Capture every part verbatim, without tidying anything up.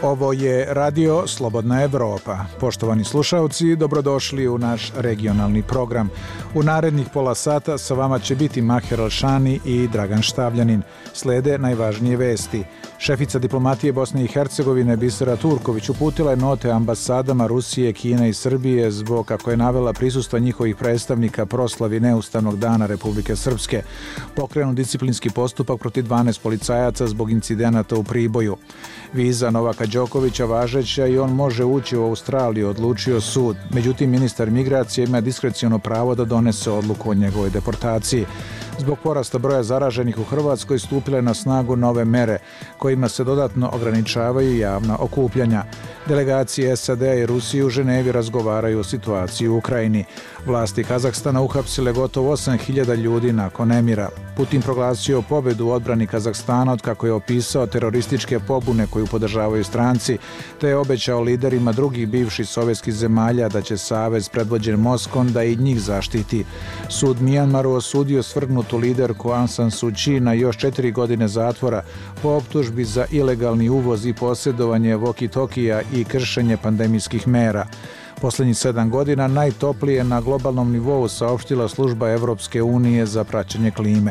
Ovo je Radio Slobodna Evropa. Poštovani slušalci, dobrodošli u naš regionalni program. U narednih pola sata sa vama će biti Maher Alšani i Dragan Štavljanin. Slede najvažnije vesti. Šefica diplomatije Bosne i Hercegovine Bisera Turković uputila je note ambasadama Rusije, Kine i Srbije zbog, kako je navela, prisustva njihovih predstavnika proslavi neustavnog dana Republike Srpske. Pokrenut disciplinski postupak protiv dvanaest policajaca zbog incidenata u Priboju. Viza Novaka Đokovića važeća i on može ući u Australiju, odlučio sud. Međutim, ministar migracije ima diskreciono pravo da donese odluku o njegovoj deportaciji. Zbog porasta broja zaraženih u Hrvatskoj stupile na snagu nove mere kojima se dodatno ograničavaju javna okupljanja. Delegacije S A D-a i Rusije u Ženevi razgovaraju o situaciji u Ukrajini. Vlasti Kazahstana uhapsile gotovo osam hiljada ljudi nakon nemira. Putin proglasio pobedu u odbrani Kazahstana od kako je opisao terorističke pobune koju podržavaju stranci, te je obećao liderima drugih bivših sovjetskih zemalja da će savez predvođen Moskvom da i njih zaštiti. Sud Mijanmaru osudio svrgnutu liderku Aung San Suu Kyi na još četiri godine zatvora po optužbi za ilegalni uvoz i posjedovanje walkie-talkija i kršenje pandemijskih mera. Posljednjih sedam godina najtoplije na globalnom nivou, saopštila služba Evropske unije za praćenje klime.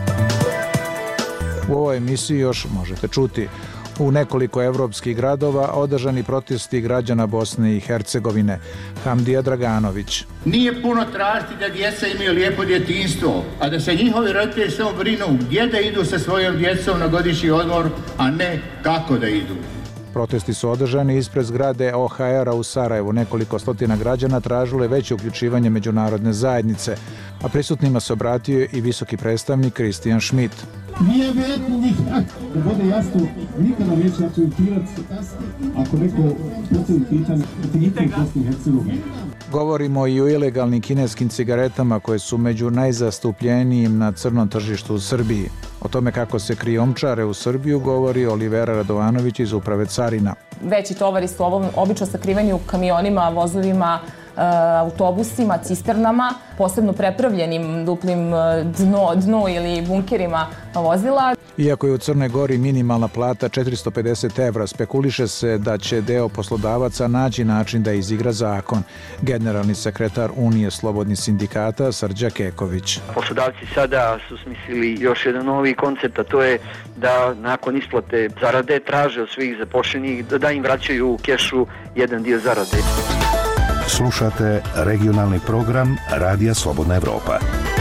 U ovoj emisiji još možete čuti: u nekoliko evropskih gradova održani protesti građana Bosne i Hercegovine. Hamdija Draganović. Nije puno tražiti da djeca imaju lijepo djetinjstvo, a da se njihovi roditelji samo brinu gdje da idu sa svojom djecom na godišnji odmor, a ne kako da idu. Protesti su održani ispred zgrade O H R-a u Sarajevu. Nekoliko stotina građana tražilo je veće uključivanje međunarodne zajednice, a prisutnima se obratio i visoki predstavnik Kristijan Schmidt. Nije vjetno nikak, da bude jasno, nikada neće akcentirati ako neko postavlja pitanje protiv Bosne i Hercegovine. Govorimo i o ilegalnim kineskim cigaretama koje su među najzastupljenijim na crnom tržištu u Srbiji. O tome kako se krijumčare u Srbiju govori Olivera Radovanović iz Uprave carina. Veći tovari su obično sakriveni u kamionima, vozovima, autobusima, cisternama, posebno prepravljenim duplim dno, dno ili bunkerima vozila. Iako je u Crnoj Gori minimalna plata četiristo pedeset evra, spekuliše se da će deo poslodavaca naći način da izigra zakon. Generalni sekretar Unije slobodnih sindikata Srđa Keković. Poslodavci sada su smislili još jedan novi koncept, a to je da nakon isplate zarade traže od svih zaposlenih da im vraćaju u kešu jedan dio zarade. Slušate regionalni program Radija Slobodna Evropa.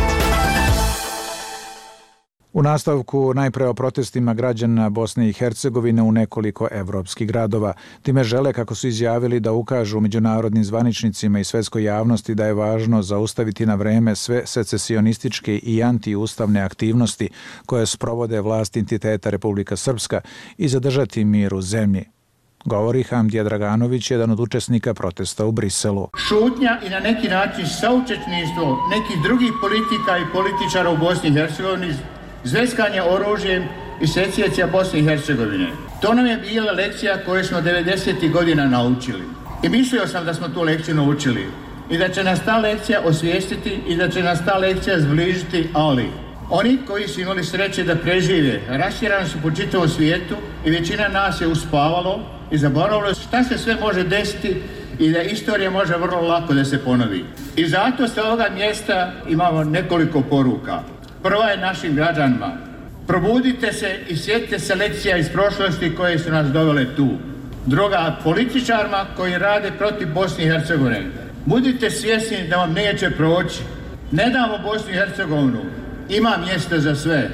U nastavku najpre o protestima građana Bosne i Hercegovine u nekoliko evropskih gradova. Time žele, kako su izjavili, da ukažu međunarodnim zvaničnicima i svetskoj javnosti da je važno zaustaviti na vreme sve secesionističke i antiustavne aktivnosti koje sprovode vlast entiteta Republika Srpska i zadržati mir u zemlji. Govori Hamdija Draganović, jedan od učesnika protesta u Briselu. Šutnja i na neki način saučesništvo nekih drugih politika i političara u Bosni i Hercegovini, zveskanje oružjem i sececija Bosne i Hercegovine. To nam je bila lekcija koju smo devedesetih godina naučili. I mislio sam da smo tu lekciju naučili i da će nas ta lekcija osvijestiti i da će nas ta lekcija zbližiti, ali oni koji su imali sreće da prežive, rastirani su po čitavom svijetu i većina nas je uspavalo i zaboravilo šta se sve može desiti i da istorija može vrlo lako da se ponovi. I zato sa ovoga mjesta imamo nekoliko poruka. Prva je našim građanima: probudite se i sjetite se lekcija iz prošlosti koje su nas dovele tu. Druga, političarima koji rade protiv Bosne i Hercegovine: budite svjesni da vam neće proći. Ne damo Bosnu i Hercegovinu. Ima mjesta za sve.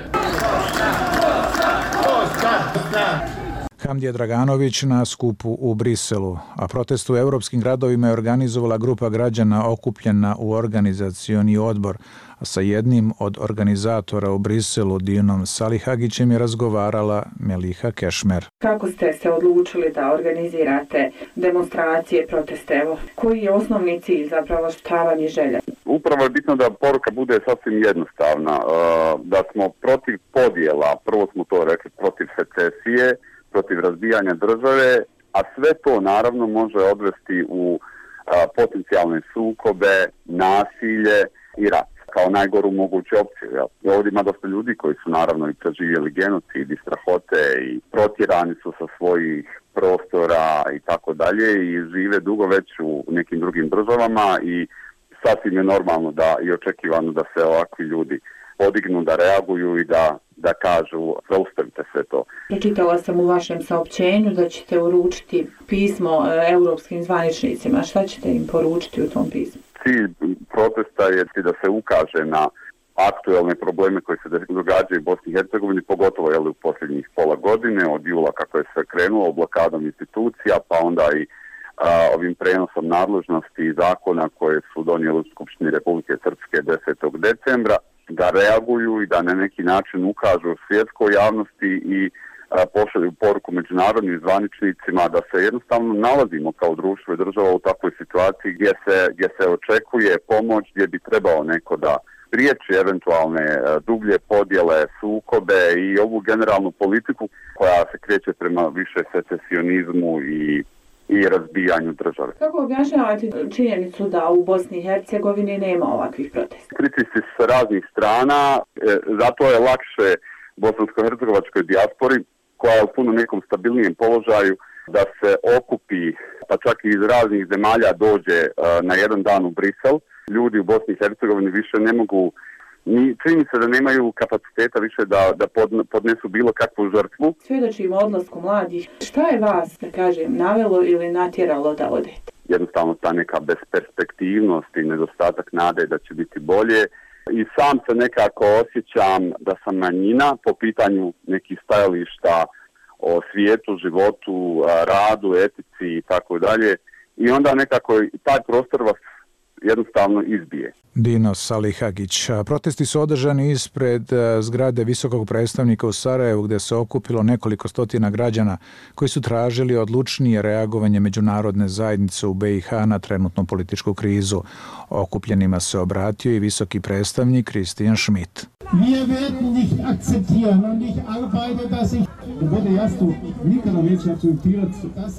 Hamdija Draganović na skupu u Briselu, a protest u evropskim gradovima je organizovala grupa građana okupljena u organizacioni odbor, a sa jednim od organizatora u Briselu, Dinom Salihagićem, je razgovarala Meliha Kešmer. Kako ste se odlučili da organizirate demonstracije, proteste? Evo, koji je osnovni cilj, zapravo šta vam je želja? Upravo je bitno da poruka bude sasvim jednostavna, da smo protiv podjela, prvo smo to rekli, protiv secesije, protiv razbijanja države, a sve to naravno može odvesti u potencijalne sukobe, nasilje i rat kao najgoru moguću opciju. Ja. Ovdje ima dosta ljudi koji su naravno i preživjeli genocid i strahote i protjerani su sa svojih prostora i tako dalje i žive dugo već u nekim drugim državama i sasvim je normalno da i očekivano da se ovakvi ljudi podignu, da reaguju i da, da kažu zaustavite sve to. Pročitala sam u vašem saopćenju da ćete uručiti pismo europskim zvaničnicima. Šta ćete im poručiti u tom pismu? Cilj protesta je da se ukaže na aktuelne probleme koji se događaju u Bosni i Hercegovini, pogotovo jel, u posljednjih pola godine, od jula kako je sve krenulo, blokadom institucija, pa onda i a, ovim prenosom nadležnosti i zakona koje su donijeli u Skupštini Republike Srpske desetog decembra, da reaguju i da na neki način ukažu svjetskoj javnosti i a, pošalju poruku međunarodnim zvaničnicima da se jednostavno nalazimo kao društvo i država u takvoj situaciji gdje se, gdje se očekuje pomoć, gdje bi trebao neko da priječi eventualne dublje podjele, sukobe i ovu generalnu politiku koja se kreće prema više secesionizmu i, i razbijanju države. Kako objašnjavate činjenicu da u Bosni i Hercegovini nema ovakvih protesta? Pritisci s raznih strana, zato je lakše bosansko-hercegovačkoj dijaspori koja je u puno nekom stabilnijem položaju da se okupi, pa čak i iz raznih zemalja dođe na jedan dan u Brisel. Ljudi u Bosni i Hercegovini više ne mogu, ni, čini se da nemaju kapaciteta više da, da podnesu bilo kakvu žrtvu. Svjedočimo odlasku mladih. Šta je vas, da kažem, navelo ili natjeralo da odete? Jednostavno ta neka besperspektivnost i nedostatak nade da će biti bolje. I sam se nekako osjećam da sam manjina po pitanju nekih stajališta o svijetu, životu, radu, etici i tako dalje. I onda nekako taj prostor vas jednostavno izbije. Dino Salihagić. Protesti su održani ispred zgrade visokog predstavnika u Sarajevu gdje se okupilo nekoliko stotina građana koji su tražili odlučnije reagovanje međunarodne zajednice u B i H na trenutnu političku krizu. Okupljenima se obratio i visoki predstavnik Christian Schmidt. Wir werden nicht akzeptieren und ich arbeite, dass ich... Da bude jasno, nikada neće akceptirati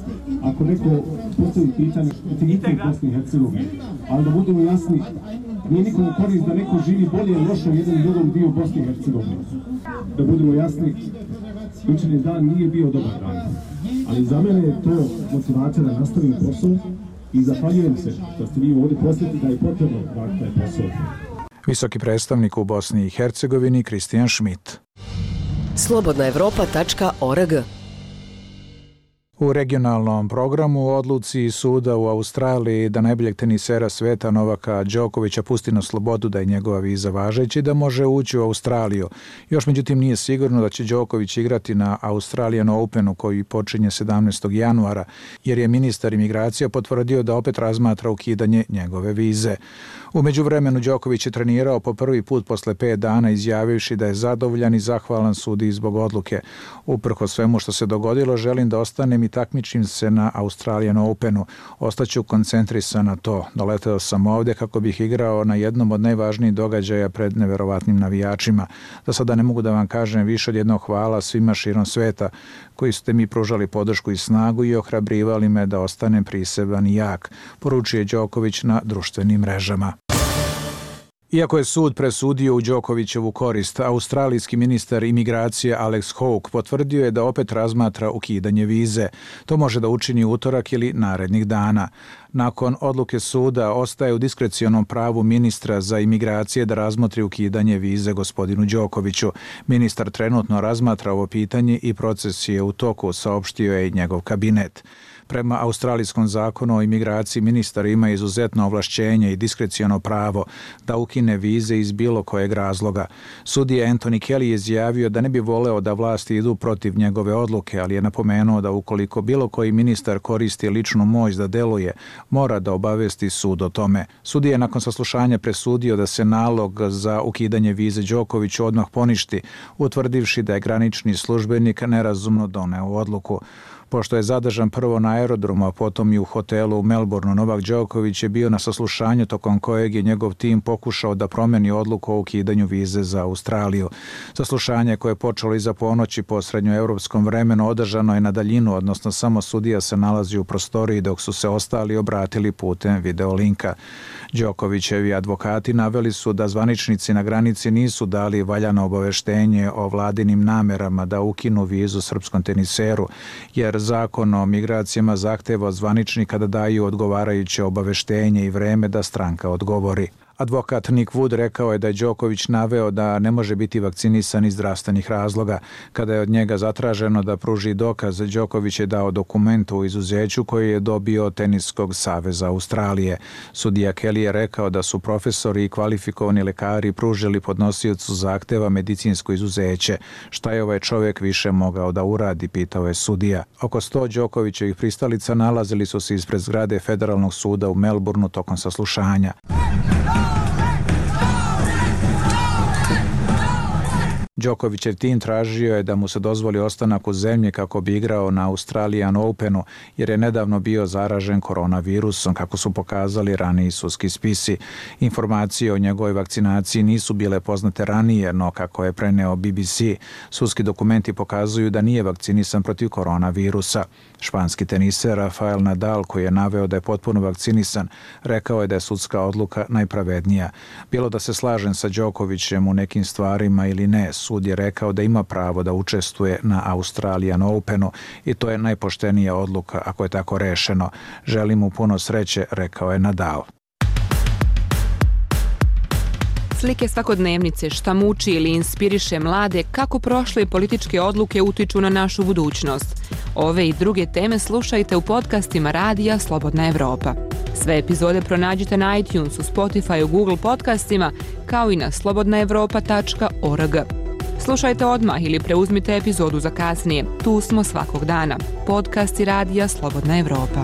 ako neko postavi pitanje integritete Bosne i Hercegovine. Ali da budemo jasni, nije nikom korist da neko živi bolje ili loše u jednom drugom dio Bosne i Hercegovine. Da budemo jasni, jučerni dan nije bio dobar dan. Ali za mene je to motivacija da nastavim posao i zahvaljujem se što ste vi ovdje posjetili da je potrebno raditi taj posao. Visoki predstavnik u Bosni i Hercegovini Christian Schmidt. slobodna evropa tačka org. U regionalnom programu odluci suda u Australiji da najboljeg tenisera sveta Novaka Đokovića pusti na slobodu da je njegova viza važeći da može ući u Australiju. Još međutim nije sigurno da će Đoković igrati na Australian Openu koji počinje sedamnaestog januara jer je ministar imigracija potvrdio da opet razmatra ukidanje njegove vize. U međuvremenu Đoković je trenirao po prvi put posle pet dana izjavivši da je zadovoljan i zahvalan sudiji zbog odluke. Uprkos svemu što se dogodilo, želim da ostanem i takmičim se na Australian Openu. Ostaću koncentrisan na to. Doleteo sam ovdje kako bih igrao na jednom od najvažnijih događaja pred neverovatnim navijačima. Za sada ne mogu da vam kažem više od jednog hvala svima širom sveta koji ste mi pružali podršku i snagu i ohrabrivali me da ostanem priseban i jak, poručuje Đoković na društvenim mrežama. Iako je sud presudio u Đokovićevu korist, australijski ministar imigracije Alex Hawke potvrdio je da opet razmatra ukidanje vize. To može da učini utorak ili narednih dana. Nakon odluke suda ostaje u diskrecionom pravu ministra za imigracije da razmotri ukidanje vize gospodinu Đokoviću. Ministar trenutno razmatra ovo pitanje i proces je u toku, saopštio je i njegov kabinet. Prema australijskom zakonu o imigraciji ministar ima izuzetno ovlašćenje i diskreciono pravo da ukine vize iz bilo kojeg razloga. Sudija Anthony Kelly je izjavio da ne bi voleo da vlasti idu protiv njegove odluke, ali je napomenuo da ukoliko bilo koji ministar koristi ličnu moć da deluje, mora da obavesti sud o tome. Sudija je nakon saslušanja presudio da se nalog za ukidanje vize Đokoviću odmah poništi, utvrdivši da je granični službenik nerazumno doneo odluku. Pošto je zadržan prvo na aerodromu, a potom i u hotelu u Melbourneu, Novak Đoković je bio na saslušanju tokom kojeg je njegov tim pokušao da promeni odluku o ukidanju vize za Australiju. Saslušanje koje je počelo iza ponoći po srednjoevropskom vremenu održano je na daljinu, odnosno samo sudija se nalazi u prostoriji dok su se ostali obratili putem videolinka. Đokovićevi advokati naveli su da zvaničnici na granici nisu dali valjano obaveštenje o vladinim namerama da ukinu vizu srpskom teniseru, jer jer zakon o migracijama zahteva od zvaničnika da daju odgovarajuće obaveštenje i vreme da stranka odgovori. Advokat Nick Wood rekao je da je Đoković naveo da ne može biti vakcinisan iz zdravstvenih razloga. Kada je od njega zatraženo da pruži dokaz, Đoković je dao dokument o izuzeću koji je dobio od Teniskog saveza Australije. Sudija Kelly je rekao da su profesori i kvalifikovani lekari pružili podnosiocu zahteva medicinsko izuzeće. Šta je ovaj čovjek više mogao da uradi, pitao je sudija. Oko sto Đokovićevih pristalica nalazili su se ispred zgrade Federalnog suda u Melbourneu tokom saslušanja. Đokovićev tim tražio je da mu se dozvoli ostanak u zemlji kako bi igrao na Australian Openu, jer je nedavno bio zaražen koronavirusom, kako su pokazali raniji sudski spisi. Informacije o njegovoj vakcinaciji nisu bile poznate ranije, no kako je preneo B B C, sudski dokumenti pokazuju da nije vakcinisan protiv koronavirusa. Španski teniser Rafael Nadal, koji je naveo da je potpuno vakcinisan, rekao je da je sudska odluka najpravednija. Bilo da se slažem sa Đokovićem u nekim stvarima ili ne, sud je rekao da ima pravo da učestvuje na Australian Openu i to je najpoštenija odluka ako je tako rešeno. Želim mu puno sreće, rekao je Nadal. Slike svakodnevnice, šta muči ili inspiriše mlade, kako prošle političke odluke utiču na našu budućnost. Ove i druge teme slušajte u podcastima Radija Slobodna Evropa. Sve epizode pronađite na iTunesu, Spotifyu, Google podcastima, kao i na slobodna evropa tačka org. Slušajte odmah ili preuzmite epizodu za kasnije. Tu smo svakog dana. Podcasti Radija Slobodna Evropa.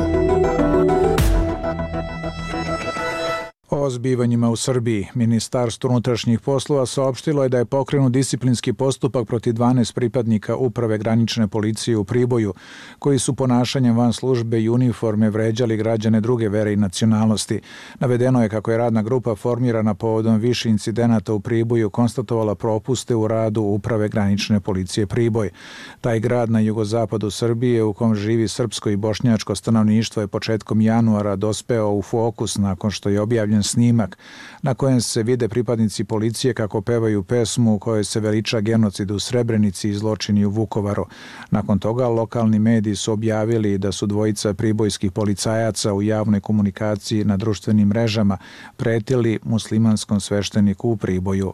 O zbivanjima u Srbiji, Ministarstvo unutrašnjih poslova saopštilo je da je pokrenut disciplinski postupak protiv dvanaest pripadnika Uprave granične policije u Priboju, koji su ponašanjem van službe i uniforme vređali građane druge vere i nacionalnosti. Navedeno je kako je radna grupa formirana povodom više incidenata u Priboju konstatovala propuste u radu Uprave granične policije Priboj. Taj grad na jugozapadu Srbije u kom živi srpsko i bošnjačko stanovništvo je početkom januara dospeo u fokus nakon što je objavljen snimak na kojem se vide pripadnici policije kako pevaju pesmu u kojoj se veliča genocid u Srebrenici i zločini u Vukovaru. Nakon toga lokalni mediji su objavili da su dvojica pribojskih policajaca u javnoj komunikaciji na društvenim mrežama pretili muslimanskom svešteniku u Priboju.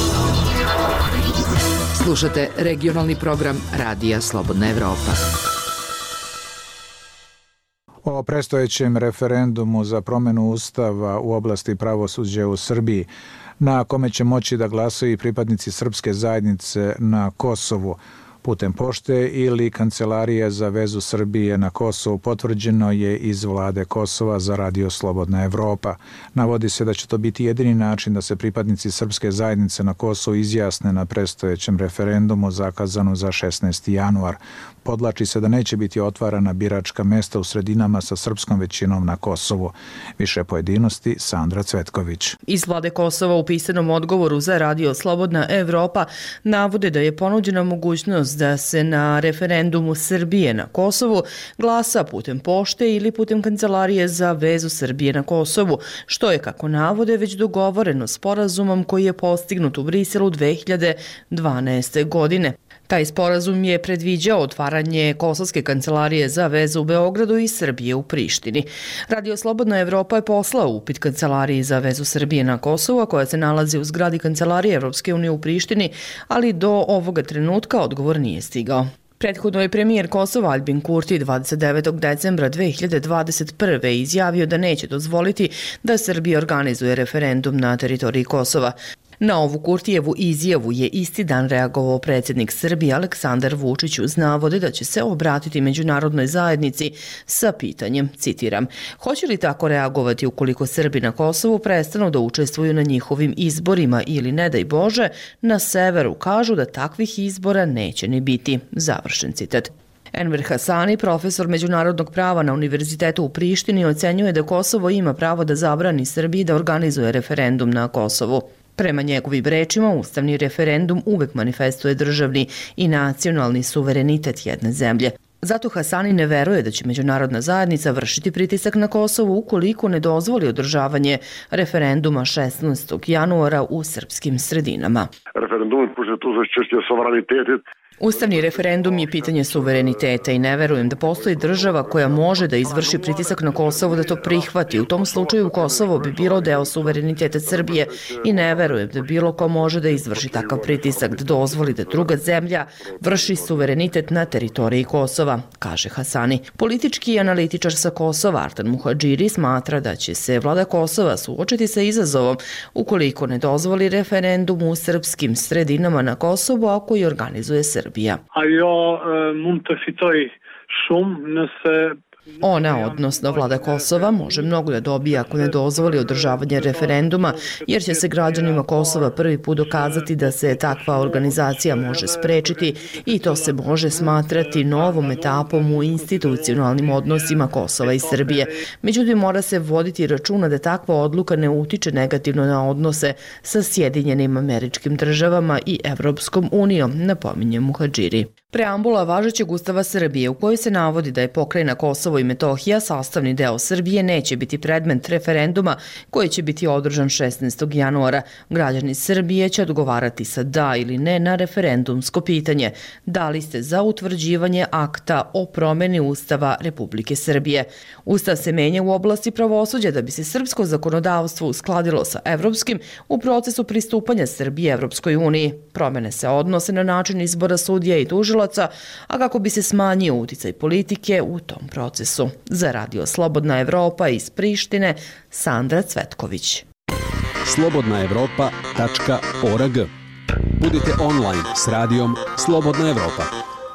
Slušate regionalni program Radija Slobodna Evropa. O predstojećem referendumu za promjenu ustava u oblasti pravosuđa u Srbiji, na kome će moći da glasaju i pripadnici srpske zajednice na Kosovu putem pošte ili Kancelarije za vezu Srbije na Kosovu, potvrđeno je iz vlade Kosova za Radio Slobodna Evropa. Navodi se da će to biti jedini način da se pripadnici srpske zajednice na Kosovu izjasne na predstojećem referendumu zakazanom za šesnaesti januar. Podlači se da neće biti otvarana biračka mesta u sredinama sa srpskom većinom na Kosovu. Više pojedinosti Sandra Cvetković. Iz vlade Kosova u pisanom odgovoru za Radio Slobodna Evropa navode da je ponuđena mogućnost da se na referendumu Srbije na Kosovu glasa putem pošte ili putem Kancelarije za vezu Srbije na Kosovu, što je, kako navode, već dogovoreno sporazumom koji je postignut u Briselu dve hiljade dvanaeste. godine. Taj sporazum je predviđao otvaranje Kosovske kancelarije za vezu u Beogradu i Srbije u Prištini. Radio Slobodna Evropa je poslao upit Kancelariji za vezu Srbije na Kosovu, koja se nalazi u zgradi Kancelarije Evropske unije u Prištini, ali do ovoga trenutka odgovor nije stigao. Prethodno je premijer Kosova Aljbin Kurti dvadeset devetog decembra dve hiljade dvadeset prve. izjavio da neće dozvoliti da Srbija organizuje referendum na teritoriji Kosova. Na ovu Kurtijevu izjavu je isti dan reagovao predsjednik Srbije Aleksandar Vučić uz navode da će se obratiti međunarodnoj zajednici sa pitanjem, citiram, hoće li tako reagovati ukoliko Srbi na Kosovu prestanu da učestvuju na njihovim izborima ili, ne daj Bože, na severu kažu da takvih izbora neće ni biti, završen citat. Enver Hasani, profesor međunarodnog prava na Univerzitetu u Prištini, ocenjuje da Kosovo ima pravo da zabrani Srbiji da organizuje referendum na Kosovu. Prema njegovim rečima, ustavni referendum uvek manifestuje državni i nacionalni suverenitet jedne zemlje. Zato Hasani ne veruje da će međunarodna zajednica vršiti pritisak na Kosovo ukoliko ne dozvoli održavanje referenduma šesnaestog januara u srpskim sredinama. Referendumът по за suverenitetet Ustavni referendum je pitanje suvereniteta i ne verujem da postoji država koja može da izvrši pritisak na Kosovo da to prihvati. U tom slučaju Kosovo bi bilo deo suvereniteta Srbije i ne verujem da bilo ko može da izvrši takav pritisak, da dozvoli da druga zemlja vrši suverenitet na teritoriji Kosova, kaže Hasani. Politički analitičar sa Kosova Artan Muhadžiri smatra da će se vlada Kosova suočiti sa izazovom ukoliko ne dozvoli referendum u srpskim sredinama na Kosovu, a koji organizuje Srbija. Ajo mund të fitoj shumë nëse Ona, odnosno vlada Kosova, može mnogo da dobije ako ne dozvoli održavanje referenduma, jer će se građanima Kosova prvi put dokazati da se takva organizacija može sprečiti i to se može smatrati novom etapom u institucionalnim odnosima Kosova i Srbije. Međutim, mora se voditi računa da takva odluka ne utiče negativno na odnose sa Sjedinjenim Američkim Državama i Evropskom unijom, napominje Muhadžiri. Preambula važećeg Ustava Srbije u kojoj se navodi da je pokrajina Kosovo i Metohija sastavni deo Srbije neće biti predmet referenduma koji će biti održan šesnaestog januara. Građani Srbije će odgovarati sa da ili ne na referendumsko pitanje. Da li ste za utvrđivanje akta o promeni Ustava Republike Srbije? Ustav se menja u oblasti pravosuđa da bi se srpsko zakonodavstvo uskladilo sa evropskim u procesu pristupanja Srbije Evropskoj uniji. Promene se odnose na način izbora sudija i tužilaca, a kako bi se smanjio uticaj politike u tom procesu. Za Radio Slobodna Evropa iz Prištine, Sandra Cvetković. slobodna evropa tačka org. Budite online s radijom Slobodna Evropa.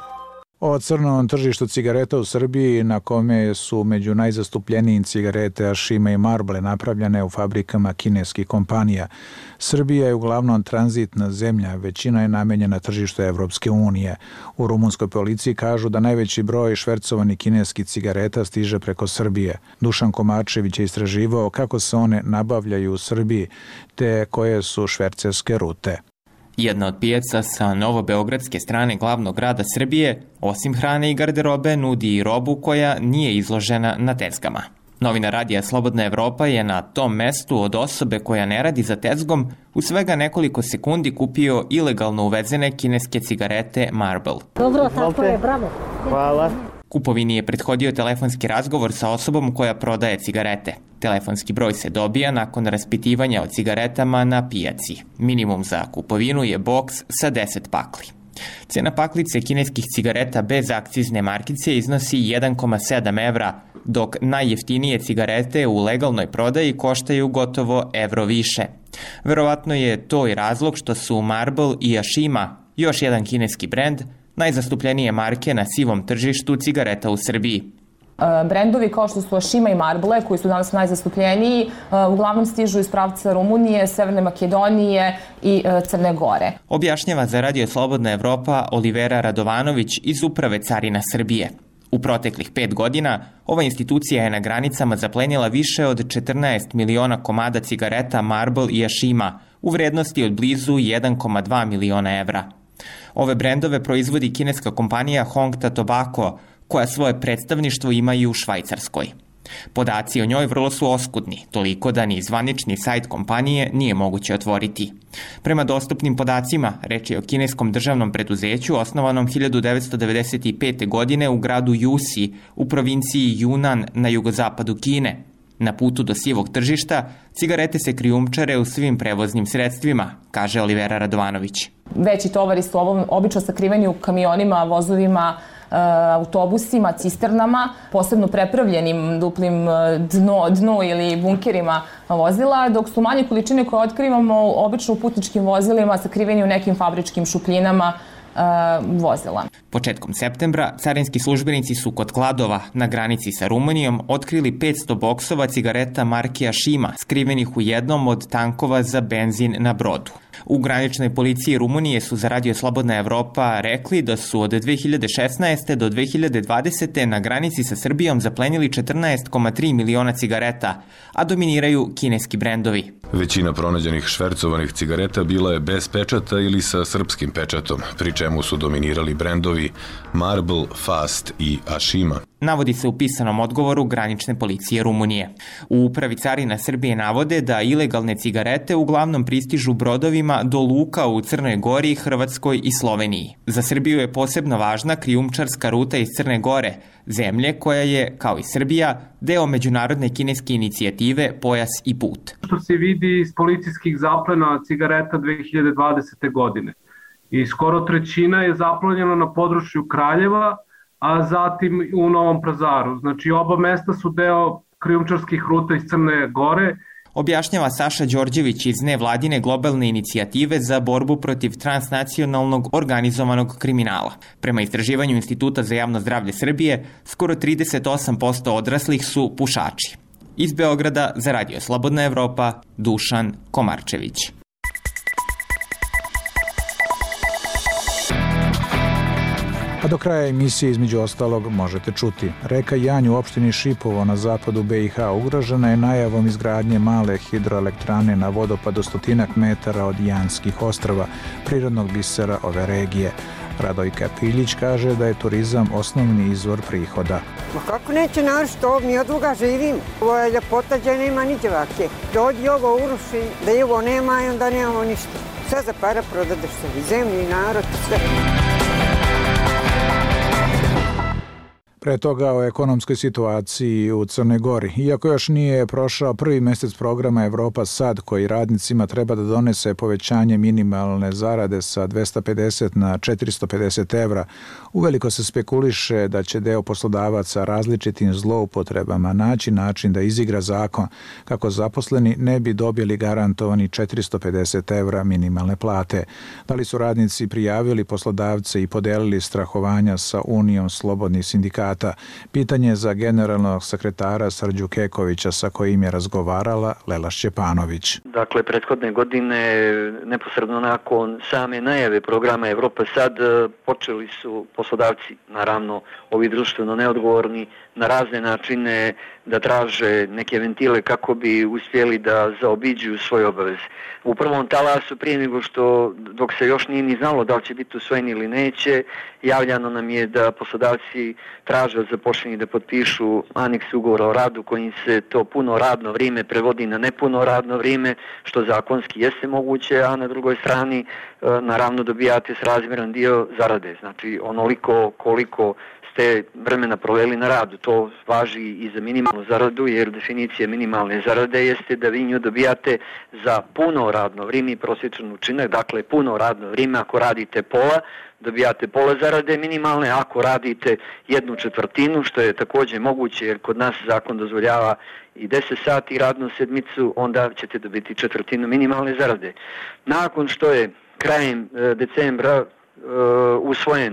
O crnom tržištu cigareta u Srbiji, na kome su među najzastupljenijim cigarete Ashima i Marlboro napravljene u fabrikama kineskih kompanija. Srbija je uglavnom tranzitna zemlja, većina je namenjena tržištu Evropske unije. U rumunskoj policiji kažu da najveći broj švercovanih kineskih cigareta stiže preko Srbije. Dušan Komačević je istraživao kako se one nabavljaju u Srbiji, te koje su švercerske rute. Jedna od pijaca sa novobeogradske strane glavnog grada Srbije, osim hrane i garderobe, nudi i robu koja nije izložena na tezgama. Novina Radija Slobodna Evropa je na tom mestu od osobe koja ne radi za tezgom u svega nekoliko sekundi kupio ilegalno uvezene kineske cigarete Marlboro. Dobro, tako je, bravo. Hvala. Kupovini je prethodio telefonski razgovor sa osobom koja prodaje cigarete. Telefonski broj se dobija nakon raspitivanja o cigaretama na pijaci. Minimum za kupovinu je boks sa deset pakli. Cena paklice kineskih cigareta bez akcizne markice iznosi jedan zarez sedam evra, dok najjeftinije cigarete u legalnoj prodaji koštaju gotovo evro više. Verovatno je to i razlog što su Marlboro i Ashima, još jedan kineski brend, najzastupljenije marke na sivom tržištu cigareta u Srbiji. Brendovi kao što su Ashima i Marlboro, koji su danas najzastupljeniji, uglavnom stižu iz pravca Rumunije, Severne Makedonije i Crne Gore. Objašnjava za Radio Slobodna Evropa Olivera Radovanović iz Uprave carina Srbije. U proteklih pet godina ova institucija je na granicama zaplenila više od četrnaest miliona komada cigareta Marlboro i Ashima u vrednosti od blizu jedan zarez dva miliona evra. Ove brendove proizvodi kineska kompanija Hongta Tobacco, koja svoje predstavništvo ima i u Švajcarskoj. Podaci o njoj vrlo su oskudni, toliko da ni zvanični sajt kompanije nije moguće otvoriti. Prema dostupnim podacima, reč je o kineskom državnom preduzeću osnovanom hiljadu devetsto devedeset pete. godine u gradu Jusi u provinciji Junan na jugozapadu Kine. Na putu do sivog tržišta, cigarete se krijumčare u svim prevoznim sredstvima, kaže Olivera Radovanović. Veći tovari su obično sakriveni u kamionima, vozovima, autobusima, cisternama, posebno prepravljenim duplim dno, dno ili bunkerima vozila, dok su manje količine koje otkrivamo obično u putničkim vozilima sakriveni u nekim fabričkim šupljinama vozila. Početkom septembra carinski službenici su kod Kladova na granici sa Rumunijom otkrili petsto boksova cigareta marke Ashima skrivenih u jednom od tankova za benzin na brodu. U graničnoj policiji Rumunije su za Radio Slobodna Evropa rekli da su od dve hiljade šesnaeste. do dve hiljade dvadesete. na granici sa Srbijom zaplenili četrnaest zarez tri miliona cigareta, a dominiraju kineski brendovi. Većina pronađenih švercovanih cigareta bila je bez pečata ili sa srpskim pečatom, pri čemu čemu su dominirali brendovi Marlboro, Fast i Ashima. Navodi se u pisanom odgovoru granične policije Rumunije. U Upravi carina Srbije navode da ilegalne cigarete uglavnom pristižu brodovima do luka u Crnoj Gori, Hrvatskoj i Sloveniji. Za Srbiju je posebno važna krijumčarska ruta iz Crne Gore, zemlje koja je, kao i Srbija, deo međunarodne kineske inicijative Pojas i put. Što se vidi iz policijskih zaplena cigareta dve hiljade dvadesete. godine. I skoro trećina je zaplenjena na području Kraljeva, a zatim u Novom Pazaru. Znači oba mesta su deo krijumčarskih ruta iz Crne Gore. Objašnjava Saša Đorđević iz nevladine globalne inicijative za borbu protiv transnacionalnog organizovanog kriminala. Prema istraživanju Instituta za javno zdravlje Srbije, skoro trideset osam posto odraslih su pušači. Iz Beograda za Radio Slobodna Evropa, Dušan Komarčević. A do kraja emisije između ostalog možete čuti. Reka Janj u opštini Šipovo na zapadu B i H ugrožena je najavom izgradnje male hidroelektrane na vodopadu stotinak metara od Janskih ostrva, prirodnog bisera ove regije. Radojka Piljić kaže da je turizam osnovni izvor prihoda. Ma kako neće narušiti ovo, mi od ovoga živimo. Ovo je ljepota gdje nema niđe vake. Dođi ovo uruši, da i ovo nema i onda nemamo ništa. Sve za para prodadeš se, i zemlji, i narod, sve. Pre toga o ekonomskoj situaciji u Crnoj Gori. Iako još nije prošao prvi mjesec programa Evropa Sad, koji radnicima treba da donese povećanje minimalne zarade sa dvesta pedeset na četiristo pedeset evra, uveliko se spekuliše da će deo poslodavaca različitim zloupotrebama naći način da izigra zakon kako zaposleni ne bi dobili garantovani četiristo pedeset evra minimalne plate. Da li su radnici prijavili poslodavce i podelili strahovanja sa Unijom slobodnih sindikata? Pitanje za generalnog sekretara Srđu Kekovića sa kojim je razgovarala Lela Šćepanović. Dakle, prethodne godine, neposredno nakon same najave programa Evropa Sad, počeli su poslodavci, naravno ovi društveno neodgovorni, na razne načine da traže neke ventile kako bi uspjeli da zaobiđu svoje obaveze. U prvom talasu, prije nego što, dok se još nije ni znalo da li će biti usvojeni ili neće, javljano nam je da poslodavci traže od zaposlenih da potpišu aneks ugovora o radu kojim se to puno radno vrijeme prevodi na nepuno radno vrijeme, što zakonski jeste moguće, a na drugoj strani naravno dobijate srazmjeran dio zarade. Znači onoliko koliko ste vremena proveli na radu. To važi i za minimalnu zaradu, jer definicija minimalne zarade jeste da vi nju dobijate za puno radno vrijeme i prosječan učinak. Dakle, puno radno vrijeme, ako radite pola, dobijate pola zarade minimalne, ako radite jednu četvrtinu, što je također moguće, jer kod nas zakon dozvoljava i deset sati radnu sedmicu, onda ćete dobiti četvrtinu minimalne zarade. Nakon što je krajem decembra uh, usvojen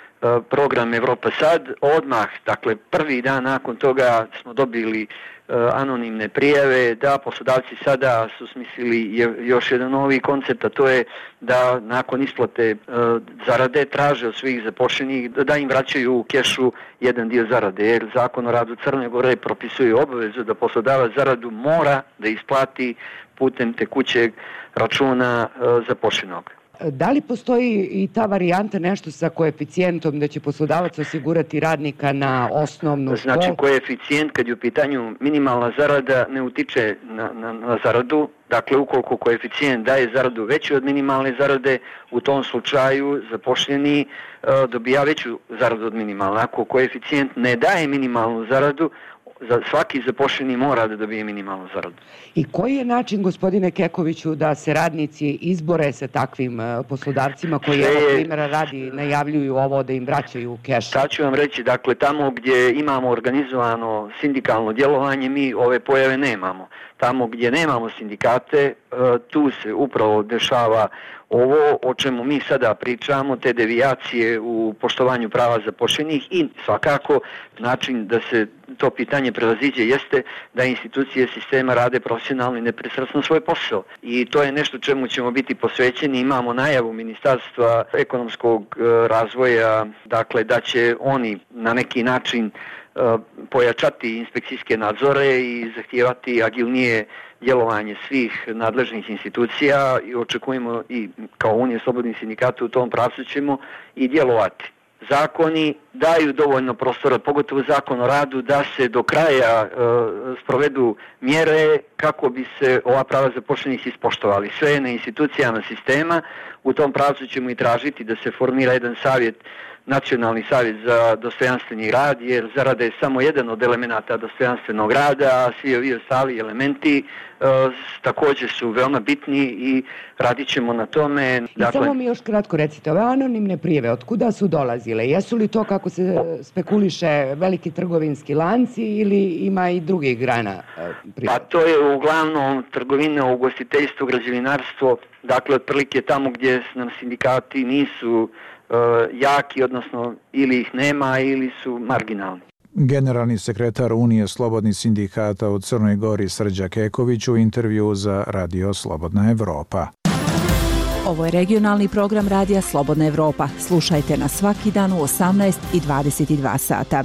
program Evropa Sad, odmah, dakle prvi dan nakon toga smo dobili uh, anonimne prijave da poslodavci sada su smislili još jedan novi koncept, a to je da nakon isplate uh, zarade traže od svih zaposlenih da, da im vraćaju u kešu jedan dio zarade, jer Zakon o radu Crne Gore propisuje obavezu da poslodavac zaradu mora da isplati putem tekućeg računa uh, zaposlenog. Da li postoji i ta varijanta nešto sa koeficijentom da će poslodavac osigurati radnika na osnovnu školu? Znači koeficijent kad je u pitanju minimalna zarada ne utiče na, na, na zaradu. Dakle, ukoliko koeficijent daje zaradu veću od minimalne zarade, u tom slučaju zaposleni e, dobija veću zaradu od minimalne. Ako koeficijent ne daje minimalnu zaradu, za svaki zaposleni mora da dobije minimalnu zaradu. I koji je način, gospodine Kekoviću, da se radnici izbore sa takvim poslodavcima koji, evo primjera radi, najavljuju ovo da im vraćaju keš? Sad ću vam reći, dakle, tamo gdje imamo organizovano sindikalno djelovanje, mi ove pojave nemamo. Tamo gdje nemamo sindikate, tu se upravo dešava ovo o čemu mi sada pričamo, te devijacije u poštovanju prava zaposlenih, i svakako način da se to pitanje prevaziđe jeste da institucije sistema rade profesionalno i nepristrasno svoj posao. I to je nešto čemu ćemo biti posvećeni. Imamo najavu Ministarstva ekonomskog razvoja, dakle da će oni na neki način pojačati inspekcijske nadzore i zahtijevati agilnije djelovanje svih nadležnih institucija i očekujemo i kao Unija slobodnih sindikata u tom pravcu ćemo i djelovati. Zakoni daju dovoljno prostora, pogotovo zakon o radu, da se do kraja e, sprovedu mjere kako bi se ova prava zaposlenih ispoštovali. Sve je na institucijama sistema, u tom pravcu ćemo i tražiti da se formira jedan savjet, nacionalni savjet za dostojanstveni rad, jer zarada je samo jedan od elemenata dostojanstvenog rada, a svi ovi ostali elementi e, također su veoma bitni i radit ćemo na tome. I dakle, samo mi još kratko recite, ove anonimne prijave, od kuda su dolazile? Jesu li to, kako se spekuliše, veliki trgovinski lanci ili ima i drugih grana prijave? Pa to je uglavnom trgovina, ugostiteljstvo, građevinarstvo, dakle otprilike tamo gdje nam sindikati nisu jaki, odnosno ili ih nema ili su marginalni. Generalni sekretar Unije slobodnih sindikata u Crnoj Gori Srđa Keković u intervju za Radio Slobodna Evropa. Ovo je regionalni program Radija Slobodna Evropa. Slušajte nas svaki dan u osamnaest i dvadeset dva sata.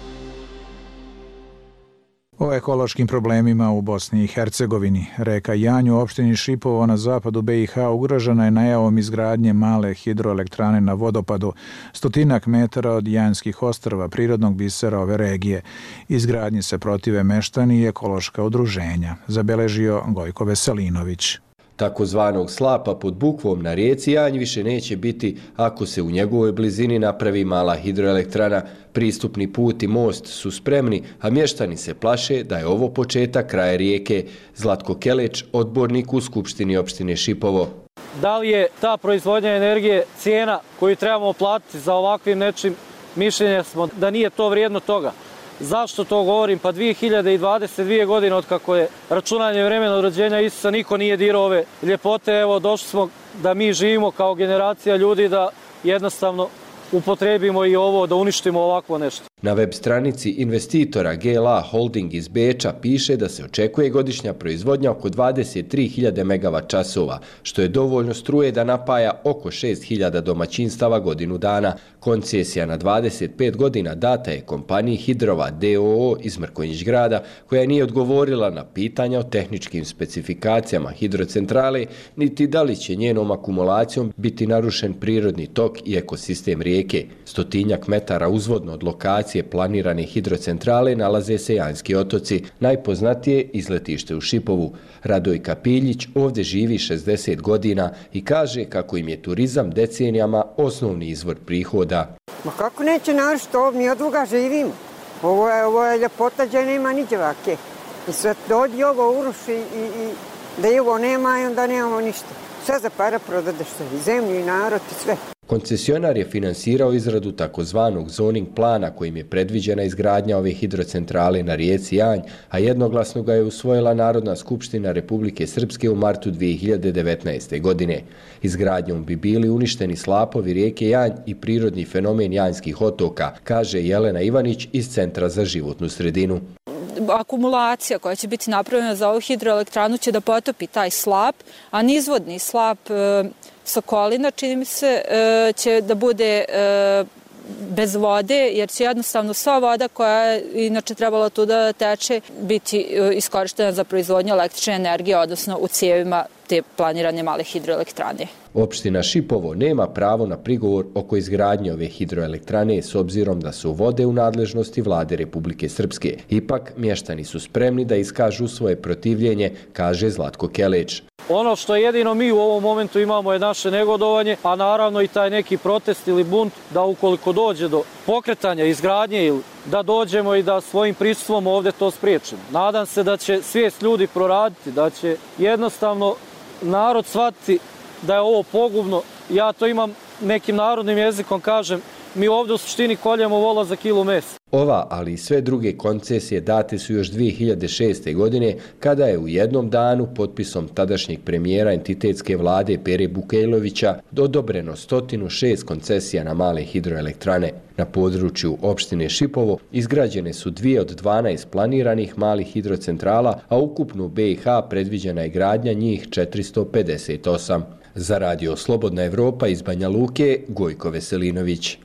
O ekološkim problemima u Bosni i Hercegovini. Reka Janj u opštini Šipovo na zapadu be i ha ugrožena je najavom izgradnje male hidroelektrane na vodopadu, stotinak metara od Janjskih ostrva, prirodnog bisera ove regije. Izgradnji se protive meštani i ekološka udruženja, zabeležio Gojko Veselinović. Takozvanog slapa pod Bukvom na rijeci Janj više neće biti ako se u njegovoj blizini napravi mala hidroelektrana. Pristupni put i most su spremni, a mještani se plaše da je ovo početak kraja rijeke. Zlatko Keleć, odbornik u Skupštini opštine Šipovo. Da li je ta proizvodnja energije cijena koju trebamo platiti za ovakvim nečim? Mišljenja smo da nije to vrijedno toga. Zašto to govorim? Pa dvije hiljade dvadeset dvije godine od kako je računanje vremena od rođenja Isusa, niko nije dirao ove ljepote. Evo, došli smo da mi živimo kao generacija ljudi, da jednostavno upotrebimo i ovo, da uništimo ovakvo nešto. Na web stranici investitora G L A Holding iz Beča piše da se očekuje godišnja proizvodnja oko dvadeset tri hiljade megavat časova, što je dovoljno struje da napaja oko šest hiljada domaćinstava godinu dana. Koncesija na dvadeset pet godina data je kompaniji Hidrova d o o iz Mrkonjić grada, koja nije odgovorila na pitanja o tehničkim specifikacijama hidrocentrale, niti da li će njenom akumulacijom biti narušen prirodni tok i ekosistem rijeke. Stotinjak metara uzvodno od lokacije planirane hidrocentrale nalaze se Janjski otoci, najpoznatije izletište u Šipovu. Radojka Piljić ovdje živi šezdeset godina i kaže kako im je turizam decenijama osnovni izvor prihoda. Ma kako neće narušiti ovo, mi od ovoga živimo. Ovo je, ovo je ljepota gdje nema niđe vake. I sve dođi ovo uruši i, i da i ovo nema i onda nemamo ništa. Sve za para prodadeš se, i zemlju i narod i sve. Koncesionar je finansirao izradu takozvanog zoning plana kojim je predviđena izgradnja ove hidrocentrale na rijeci Janj, a jednoglasno ga je usvojila Narodna skupština Republike Srpske u martu dvije hiljade devetnaeste. godine. Izgradnjom bi bili uništeni slapovi rijeke Janj i prirodni fenomen Janjskih otoka, kaže Jelena Ivanić iz Centra za životnu sredinu. Akumulacija koja će biti napravljena za ovu hidroelektranu će da potopi taj slap, a nizvodni slap e, Sokolina, čini mi se, e, će da bude e, bez vode, jer će jednostavno sva voda koja je inače trebala tu da teče biti e, iskorištena za proizvodnju električne energije, odnosno u cijevima te planirane male hidroelektrane. Opština Šipovo nema pravo na prigovor oko izgradnje ove hidroelektrane s obzirom da su vode u nadležnosti Vlade Republike Srpske. Ipak, mještani su spremni da iskažu svoje protivljenje, kaže Zlatko Keleć. Ono što jedino mi u ovom momentu imamo je naše negodovanje, a naravno i taj neki protest ili bunt da ukoliko dođe do pokretanja izgradnje ili da dođemo i da svojim prisustvom ovdje to spriječimo. Nadam se da će svijest ljudi proraditi, da će jednostavno narod shvatiti da je ovo pogubno. Ja to imam nekim narodnim jezikom, kažem, mi ovdje u suštini koljemo vola za kilu mesa. Ova, ali i sve druge koncesije date su još dvije hiljade šeste. godine, kada je u jednom danu potpisom tadašnjeg premijera entitetske vlade Pere Bukejlovića odobreno sto šest koncesija na male hidroelektrane. Na području opštine Šipovo izgrađene su dvije od dvanaest planiranih malih hidrocentrala, a ukupno u be i ha predviđena je gradnja njih četiristo pedeset osam. Za Radio Slobodna Evropa iz Banja Luke, Gojko Veselinović.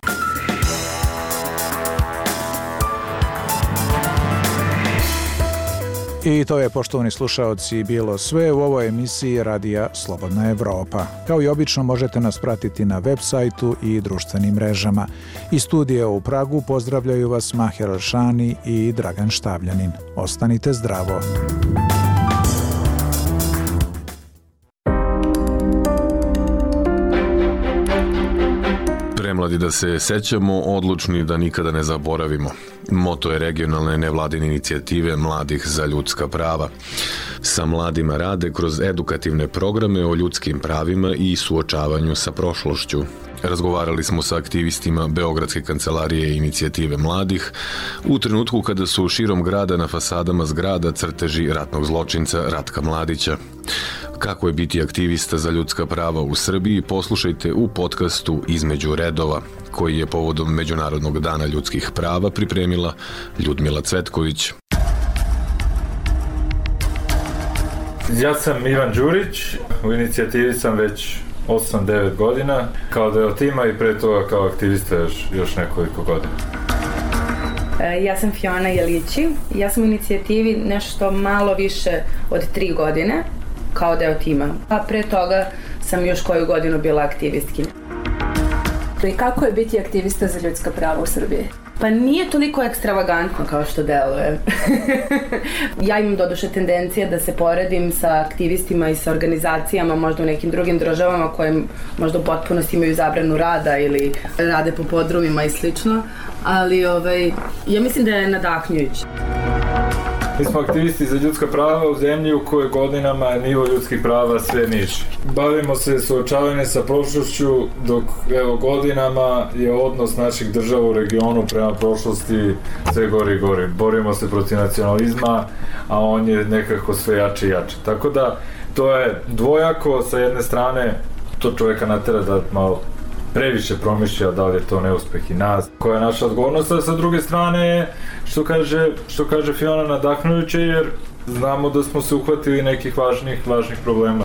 I to je, poštovani slušaoci, bilo sve u ovoj emisiji Radija Slobodna Evropa. Kao i obično možete nas pratiti na web sajtu i društvenim mrežama. Iz studija u Pragu pozdravljaju vas Maher Alšani i Dragan Štavljanin. Ostanite zdravo. Premladi da se sećamo, odlučni da nikada ne zaboravimo. Moto je regionalne nevladine inicijative Mladih za ljudska prava. Sa mladima rade kroz edukativne programe o ljudskim pravima i suočavanju sa prošlošću. Razgovarali smo sa aktivistima Beogradske kancelarije inicijative mladih u trenutku kada su širom grada na fasadama zgrada crteži ratnog zločinca Ratka Mladića. Kako je biti aktivista za ljudska prava u Srbiji, poslušajte u podcastu Između redova, koji je povodom Međunarodnog dana ljudskih prava pripremila Ljudmila Cvetković. Ja sam Ivan Đurić, u inicijativi sam već osam devet godina, kao deo tima i pre toga kao aktivista još, još nekoliko godina. Ja sam Fiona Jelići, ja sam u inicijativi nešto malo više od tri godine, kao deo tima, a pre toga sam još koju godinu bila aktivistkinja. I kako je biti aktivista za ljudska prava u Srbiji? Pa nije toliko ekstravagantno kao što deluje. Ja imam doduše tendencije da se poredim sa aktivistima i sa organizacijama možda u nekim drugim državama koje možda u potpunosti imaju zabranu rada ili rade po podrumima i slično, ali ovaj, ja mislim da je nadahnjujuće. Mi smo aktivisti za ljudska prava u zemlji u kojoj godinama nivo ljudskih prava sve niže. Bavimo se suočavanjem sa prošlošću, dok evo, godinama je odnos naših država u regionu prema prošlosti sve gori i gori. Borimo se protiv nacionalizma, a on je nekako sve jače i jače. Tako da to je dvojako, sa jedne strane to čoveka natera da malo previše promišlja da li je to neuspeh i nas, koja je naša odgovornost, a sa druge strane je, što kaže, što kaže Fiona, nadahnujuće, jer znamo da smo se uhvatili nekih važnih, važnih problema.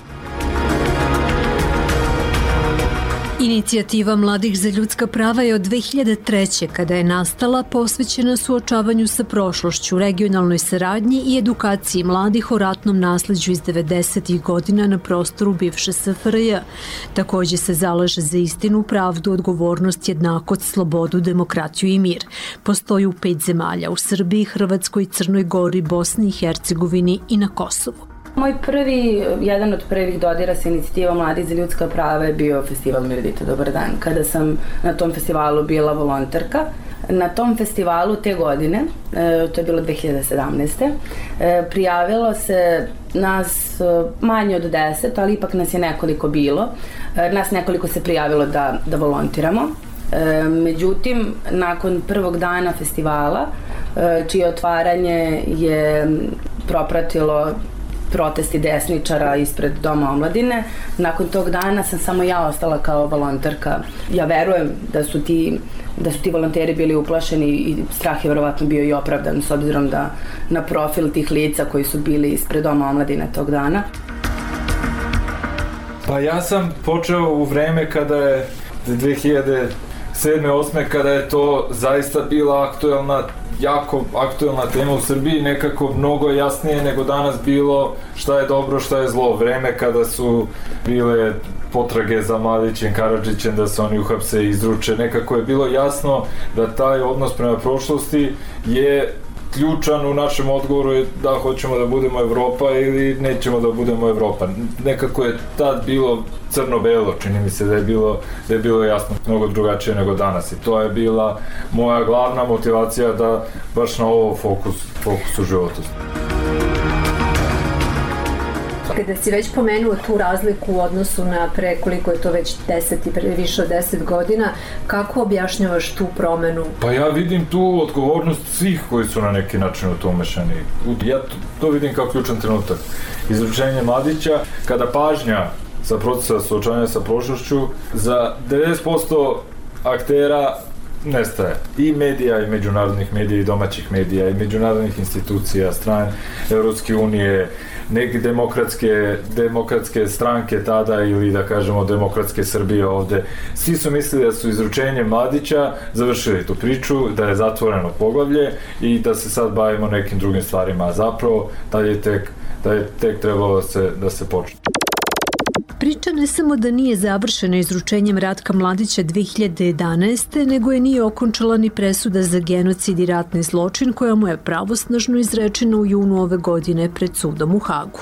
Inicijativa Mladih za ljudska prava je od dve hiljade treće. kada je nastala, posvećena suočavanju sa prošlošću, regionalnoj saradnji i edukaciji mladih o ratnom nasleđu iz devedesetih godina na prostoru bivše S F R J. Takođe se zalaže za istinu, pravdu, odgovornost, jednakost, slobodu, demokratiju i mir. Postoji u pet zemalja, u Srbiji, Hrvatskoj, Crnoj Gori, Bosni i Hercegovini i na Kosovu. Moj prvi, jedan od prvih dodira sa inicijativom Mladih za ljudska prava je bio festival Mirodite Dobar dan, kada sam na tom festivalu bila volonterka. Na tom festivalu te godine, to je bilo dve hiljade sedamnaeste. prijavilo se nas manje od deset, ali ipak nas je nekoliko bilo. Nas nekoliko se prijavilo da, da volontiramo. Međutim, nakon prvog dana festivala, čije otvaranje je propratilo protesti desničara ispred Doma omladine. Nakon tog dana sam samo ja ostala kao volonterka. Ja verujem da su ti, da su ti volonteri bili uplašeni i strah je verovatno bio i opravdan s obzirom da na profil tih lica koji su bili ispred Doma omladine tog dana. Pa ja sam počeo u vreme kada je dve hiljade sedme osme kada je to zaista bila aktuelna jako aktuelna tema u Srbiji, nekako mnogo jasnije nego danas bilo šta je dobro, šta je zlo. Vreme kada su bile potrage za Mladićem, Karadžićem, da se oni uhapse i izruče, nekako je bilo jasno da taj odnos prema prošlosti je ključan u našem odgovoru da hoćemo da budemo Evropa ili nećemo da budemo Evropa. Nekako je tad bilo crno-belo, čini mi se da je bilo, da je bilo jasno mnogo drugačije nego danas i to je bila moja glavna motivacija da baš na ovo fokus, fokus u životu. Kada si već pomenuo tu razliku u odnosu na pre koliko je to već deset i pre više od deset godina, kako objašnjavaš tu promenu? Pa ja vidim tu odgovornost svih koji su na neki način u to umešani. Ja to, to vidim kao ključan trenutak. Izručenje Mladića, kada pažnja sa procesa suočavanja sa prošlošću, za devedeset posto aktera nestaje. I medija, i međunarodnih medija, i domaćih medija, i međunarodnih institucija, strane Evropske unije, neke demokratske, demokratske stranke tada ili da kažemo demokratske Srbije ovde. Svi su mislili da su izručenjem Mladića završili tu priču, da je zatvoreno poglavlje i da se sad bavimo nekim drugim stvarima, a zapravo da je tek, da je tek trebalo da se, da se počne. Priča ne samo da nije završena izručenjem Ratka Mladića dve hiljade jedanaeste. nego je nije okončala ni presuda za genocid i ratni zločin koja mu je pravosnažno izrečena u junu ove godine pred sudom u Hagu.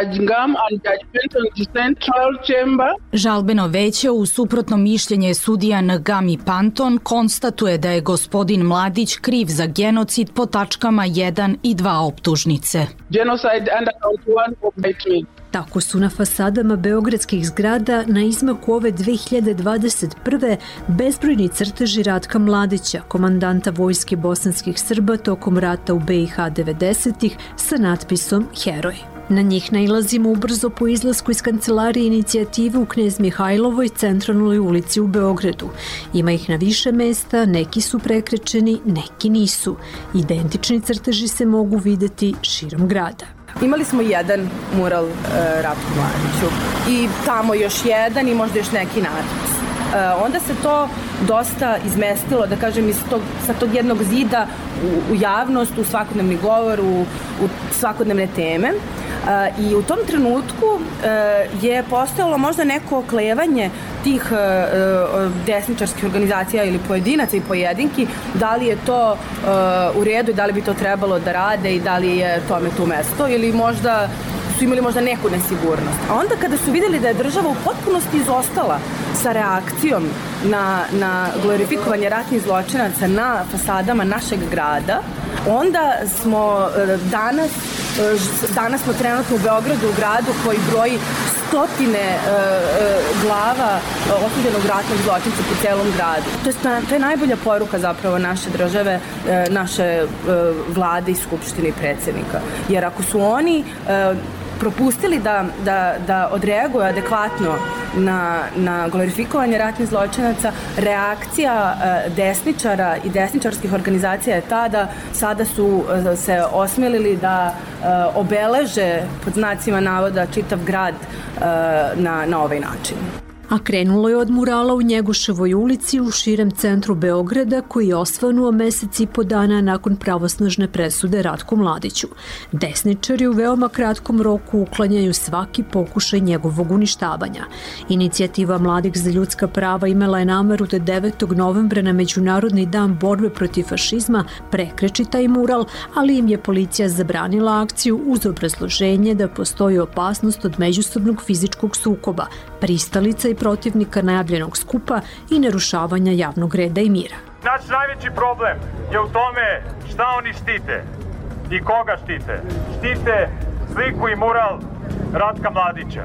Žalbeno veće u suprotno mišljenje sudija Ngam i Panton konstatuje da je gospodin Mladić kriv za genocid po tačkama jedan i dva optužnice. Genocide under count one of indictment. Tako su na fasadama beogradskih zgrada na izmaku ove dve hiljade dvadeset prve. bezbrojni crteži Ratka Mladića, komandanta vojske bosanskih Srba tokom rata u be i ha devedesetih sa natpisom Heroj. Na njih nailazimo ubrzo po izlasku iz kancelarije inicijative u Knez Mihajlovoj centralnoj ulici u Beogradu. Ima ih na više mesta, neki su prekrečeni, neki nisu. Identični crteži se mogu videti širom grada. Imali smo jedan mural uh, Ratku Mladiću i tamo još jedan i možda još neki natpis. Uh, onda se to dosta izmestilo, da kažem, iz tog, sa tog jednog zida u, u javnost, u svakodnevni govor, u, u svakodnevne teme. Uh, I u tom trenutku uh, je postojalo možda neko oklevanje tih uh, uh, desničarskih organizacija ili pojedinaca i pojedinki, da li je to uh, u redu i da li bi to trebalo da rade i da li je tome tu mesto ili možda su imali možda neku nesigurnost. A onda kada su videli da je država u potpunosti izostala sa reakcijom na, na glorifikovanje ratnih zločinaca na fasadama našeg grada, onda smo danas, danas smo trenutno u Beogradu, u gradu koji broji stotine glava osuđenog ratnog zločinca po celom gradu. To je, to je najbolja poruka zapravo naše države, naše vlade i skupštine i predsjednika. Jer ako su oni propustili da, da, da odreaguju adekvatno na, na glorifikovanje ratnih zločinaca, reakcija e, desničara i desničarskih organizacija je ta da sada su e, se osmelili da e, obeleže pod znacima navoda čitav grad e, na, na ovaj način. A krenulo je od murala u Njegoševoj ulici u širem centru Beograda koji je osvanuo mesec i po dana nakon pravosnažne presude Ratku Mladiću. Desničari u veoma kratkom roku uklanjaju svaki pokušaj njegovog uništavanja. Inicijativa Mladih za ljudska prava imala je nameru da devetog novembra na Međunarodni dan borbe protiv fašizma prekreči taj mural, ali im je policija zabranila akciju uz obrazloženje da postoji opasnost od međusobnog fizičkog sukoba, pristalica i protivnika najavljenog skupa i narušavanja javnog reda i mira. Naš najveći problem je u tome šta oni štite i koga štite. Štite sliku i mural Ratka Mladića.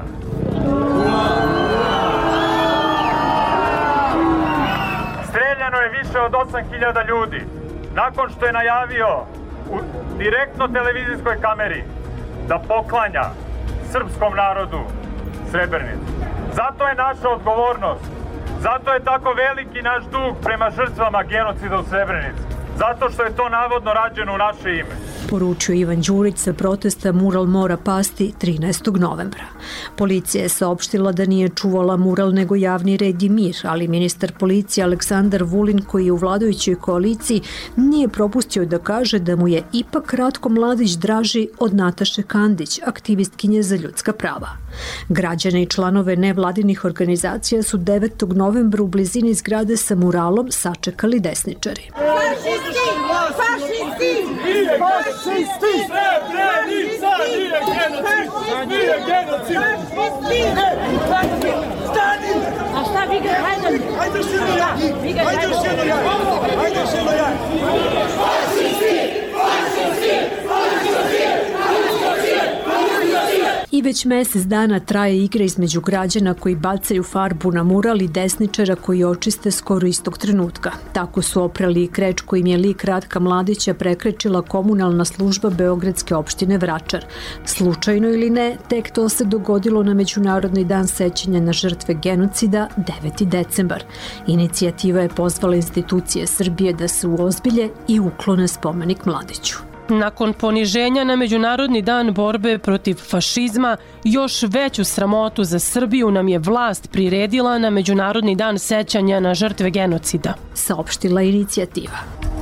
Streljano je više od osam hiljada ljudi nakon što je najavio u direktno televizijskoj kameri da poklanja srpskom narodu Srebrenicu. Zato je naša odgovornost, zato je tako veliki naš dug prema žrtvama genocida u Srebrenici, zato što je to navodno rađeno u naše ime. Poručio Ivan Đurić sa protesta mural mora pasti trinaestog novembra. Policija je saopštila da nije čuvala mural nego javni red i mir, ali ministar policije Aleksandar Vulin, koji je u vladajućoj koaliciji, nije propustio da kaže da mu je ipak Ratko Mladić draži od Nataše Kandić, aktivistkinje za ljudska prava. Građane i članove nevladinih organizacija su devetog novembra u blizini zgrade sa muralom sačekali desničari. Fašisti! Fašisti! Fašisti! Srebrenica nije genocid! Nije genocid! Fašisti! Stani! A šta vi ga hajde? Hajde još jedno ja! Hajde još jedno ja! Hajde još jedno ja! Fašisti! Fašisti! Fašisti! I već mesec dana traje igra između građana koji bacaju farbu na mural i desničara koji očiste skoro istog trenutka. Tako su oprali i kreč kojim je lik Ratka Mladića prekrečila komunalna služba Beogradske opštine Vračar. Slučajno ili ne, tek to se dogodilo na Međunarodni dan sećanja na žrtve genocida deveti decembar. Inicijativa je pozvala institucije Srbije da se uozbilje i uklone spomenik Mladiću. Nakon poniženja na Međunarodni dan borbe protiv fašizma, još veću sramotu za Srbiju nam je vlast priredila na Međunarodni dan sećanja na žrtve genocida, saopštila inicijativa.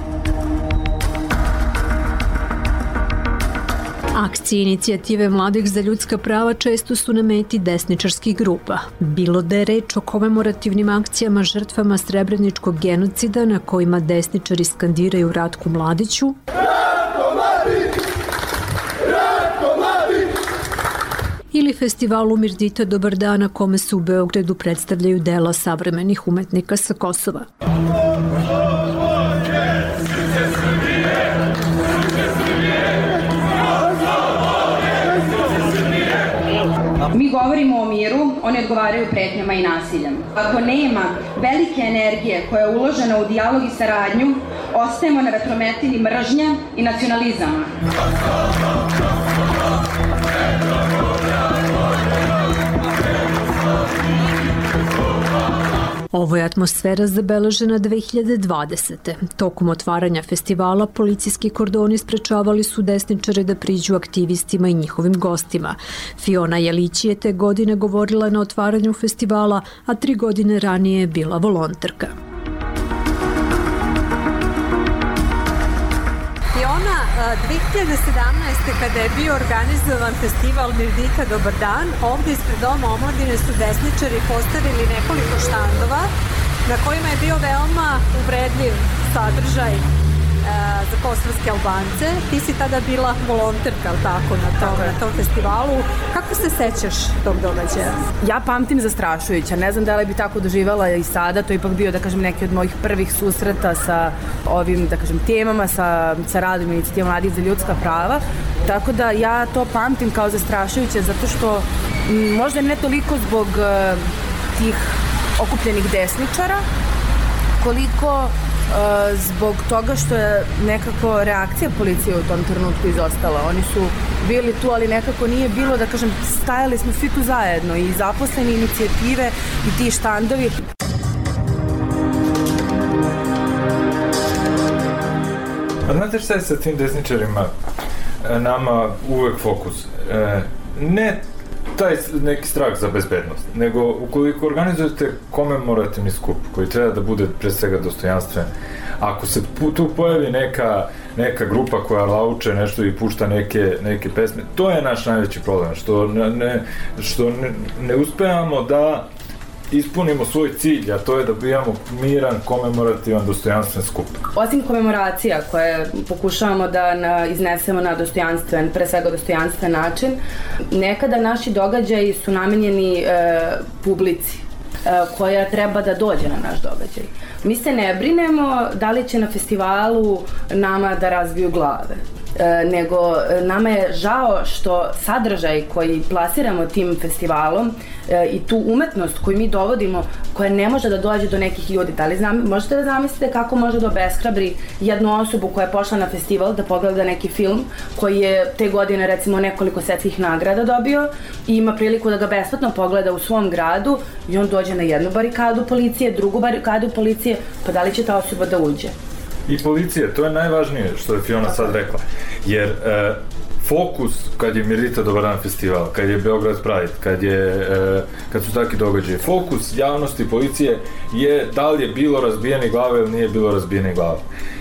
Akcije inicijative mladih za ljudska prava često su na meti desničarskih grupa. Bilo da je reč o komemorativnim akcijama žrtvama srebreničkog genocida na kojima desničari skandiraju Ratku Mladiću, ili festivalu Mirdita Dobar dan na kome se u Beogradu predstavljaju dela savremenih umetnika sa Kosova. Mi govorimo o miru, oni odgovaraju pretnjama i nasiljem. Ako nema velike energije koja je uložena u dijalog i saradnju, ostajemo na vetrometini mržnje i nacionalizama. Ovo je atmosfera zabeležena dve hiljade dvadesete. Tokom otvaranja festivala policijski kordoni sprečavali su desničare da priđu aktivistima i njihovim gostima. Fiona Jelić je te godine govorila na otvaranju festivala, a tri godine ranije je bila volonterka. Fiona, dve hiljade sedamnaeste. kada je bio organizovan festival Mirdita Dobar dan, ovde ispred Doma omladine su desničari postavili nekoliko štandova na kojima je bio veoma uvredljiv sadržaj e, za kosovske Albance. Ti si tada bila volonterka, tako, na tom, na tom festivalu. Kako se sećaš tog događaja? Ja pamtim zastrašujuća. Ne znam da li bi tako doživala i sada. To je ipak bio, da kažem, neki od mojih prvih susreta sa ovim, da kažem, temama, sa, sa radom inicijativa mladih za ljudska prava. Tako da ja to pamtim kao zastrašujuće zato što m, možda ne toliko zbog uh, tih okupljenih desničara, koliko uh, zbog toga što je nekako reakcija policije u tom trenutku izostala. Oni su bili tu, ali nekako nije bilo, da kažem, stajali smo svi tu zajedno, i zaposleni, inicijative i ti štandovi. A znate šta je sa tim desničarima? Nama uvek fokus. E, ne taj neki strah za bezbednost, nego ukoliko organizujete komemorativni skup koji treba da bude pre svega dostojanstven, ako se tu pojavi neka, neka grupa koja lauče nešto i pušta neke, neke pesme, to je naš najveći problem, što ne, što ne, ne uspevamo da ispunimo svoj cilj, a to je da bijamo miran, komemorativan, dostojanstven skup. Osim komemoracija koje pokušavamo da na, iznesemo na dostojanstven, pre svega dostojanstven način, nekada naši događaji su namenjeni e, publici e, koja treba da dođe na naš događaj. Mi se ne brinemo da li će na festivalu nama da razbiju glave. E, nego nama je žao što sadržaj koji plasiramo tim festivalom e, i tu umetnost koju mi dovodimo, koja ne može da dođe do nekih ljudi. Da li znam, možete da zamislite kako može da obeshrabri jednu osobu koja je pošla na festival da pogleda neki film koji je te godine recimo nekoliko svetskih nagrada dobio i ima priliku da ga besplatno pogleda u svom gradu i on dođe na jednu barikadu policije, drugu barikadu policije, pa da li će ta osoba da uđe? I policije, to je najvažnije što je Fiona sad rekla, jer e, fokus kad je Mirdita Dobar dan festival, kad je Beograd Pride, kad, je, e, kad su takvi događaje, fokus javnosti policije je da li je bilo razbijene glave ili nije bilo razbijene glave.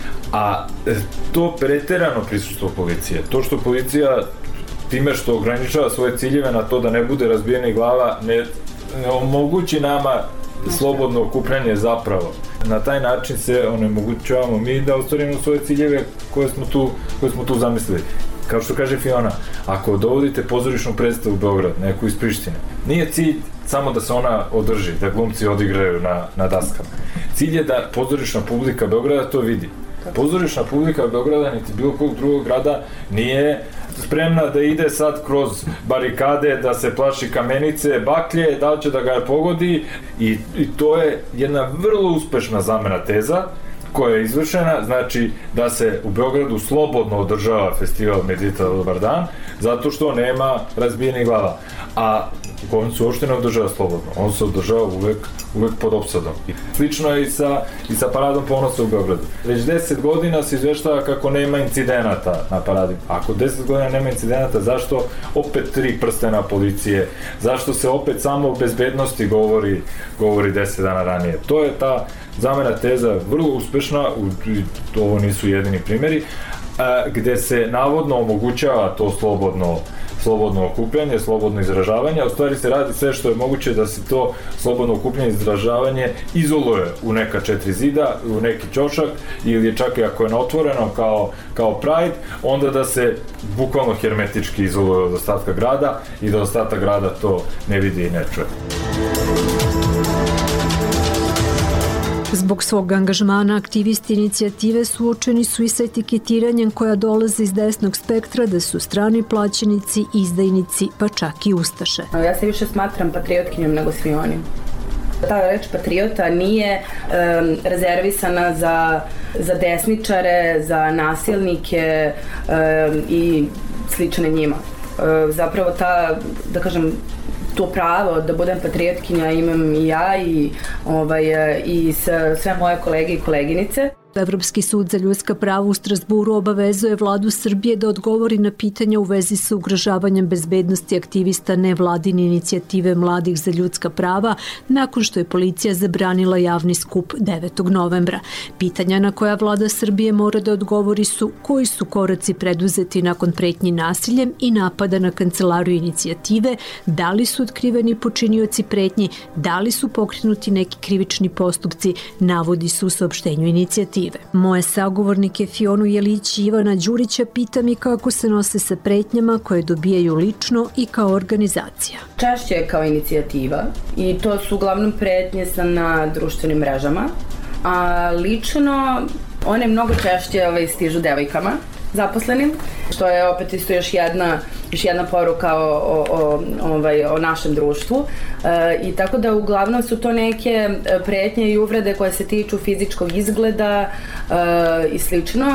A e, to preterano prisustvo policije, to što policija time što ograničava svoje ciljeve na to da ne bude razbijene glava, ne, ne omogući nama slobodno okupljanje zapravo. Na taj način se onemogućavamo mi da ostvarimo svoje ciljeve koje smo tu, koje smo tu zamislili. Kao što kaže Fiona, ako dovodite pozorišnu predstavu u Beograd, neku iz Prištine, nije cilj samo da se ona održi, da glumci odigraju na, na daskama. Cilj je da pozorišna publika Beograda to vidi. Pozorišna publika Beograda niti bilo kog drugog grada nije spremna da ide sad kroz barikade, da se plaši kamenice, baklje, da li će da ga pogodi i, i to je jedna vrlo uspešna zamena teza koja je izvršena, znači da se u Beogradu slobodno održava festival Medita dobar dan, zato što nema razbijenih glava. A on se uopšte ne održava slobodno, on se održava uvek, uvek pod opsadom. Slično je i sa, i sa paradom ponosa u Beogradu. Već deset godina se izveštava kako nema incidenata na paradi. Ako deset godina nema incidenata, zašto opet tri prstena policije? Zašto se opet samo o bezbednosti govori, govori deset dana ranije? To je ta zamena teza vrlo uspešna, ovo nisu jedini primjeri, gde se navodno omogućava to slobodno slobodno okupljanje, slobodno izražavanje, a u stvari se radi sve što je moguće da se to slobodno okupljanje i izražavanje izoluje u neka četiri zida, u neki ćošak ili čak i ako je na otvoreno kao, kao Pride, onda da se bukvalno hermetički izoluje od ostatka grada i da ostatak grada to ne vidi i ne čuje. Zbog svog angažmana aktivisti inicijative suočeni su i sa etiketiranjem koja dolaze iz desnog spektra da su strani plaćenici, izdajnici, pa čak i ustaše. Ja se više smatram patriotkinjom nego svi oni. Ta reč patriota nije um, rezervisana za, za desničare, za nasilnike um, i slične njima. Um, zapravo ta, da kažem, to pravo da budem patriotkinja imam i ja i, ovaj, i sve moje kolege i koleginice. Evropski sud za ljudska prava u Strasburu obavezuje vladu Srbije da odgovori na pitanja u vezi sa ugrožavanjem bezbednosti aktivista nevladine inicijative Mladih za ljudska prava nakon što je policija zabranila javni skup devetog novembra. Pitanja na koja vlada Srbije mora da odgovori su koji su koraci preduzeti nakon pretnji nasiljem i napada na kancelariju inicijative, da li su otkriveni počinioci pretnji, da li su pokrenuti neki krivični postupci, navodi su u saopštenju inicijative. Moje sagovornike Fionu Jelić i Ivana Đurića pitam i kako se nose sa pretnjama koje dobijaju lično i kao organizacija. Češće je kao inicijativa i to su uglavnom pretnje na društvenim mrežama, a lično one mnogo češće ovaj, stižu devojkama zaposlenim, što je opet isto još jedna, još jedna poruka o, o, o, ovaj, o našem društvu. E, I tako da uglavnom su to neke pretnje i uvrede koje se tiču fizičkog izgleda e, i slično.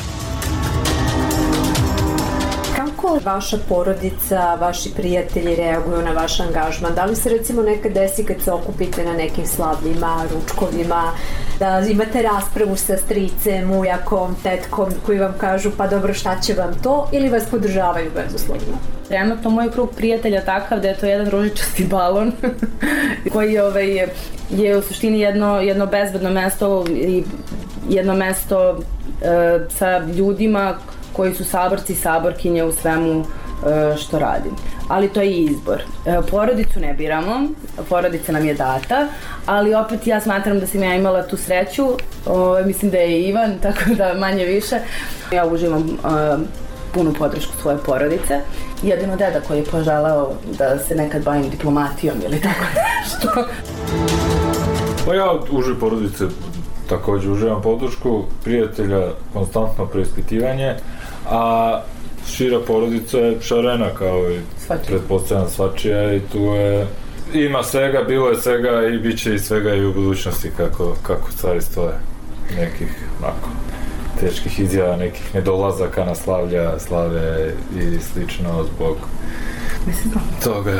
Kako vaša porodica, vaši prijatelji reaguju na vaš angažman? Da li se recimo nekad desi kad se okupite na nekim slavljima, ručkovima, da imate raspravu sa stricem, ujakom, tetkom koji vam kažu pa dobro šta će vam to ili vas podržavaju bezuslovno? Trenutno moj krug prijatelja takav da je to jedan ružičasti balon koji ovaj, je u suštini jedno, jedno bezbedno mesto i jedno mesto e, sa ljudima koji su saborci i saborkinje u svemu što radim. Ali to je izbor. Porodicu ne biramo, porodica nam je data, ali opet ja smatram da sam ja imala tu sreću, o, mislim da je i Ivan, tako da manje više. Ja uživam a, punu podršku svoje porodice. Jedino deda koji je poželao da se nekad bavim diplomatijom ili tako nešto. Pa ja uživ porodice također uživam podršku, prijatelja konstantno preispitivanje, a šira porodica je šarena kao i pretpostavljam svačija i tu je, ima svega, bilo je svega i bit će i svega i u budućnosti kako, kako stvari stoje. Nekih onako teških izjava, nekih nedolazaka na slavlja, slave i slično zbog toga.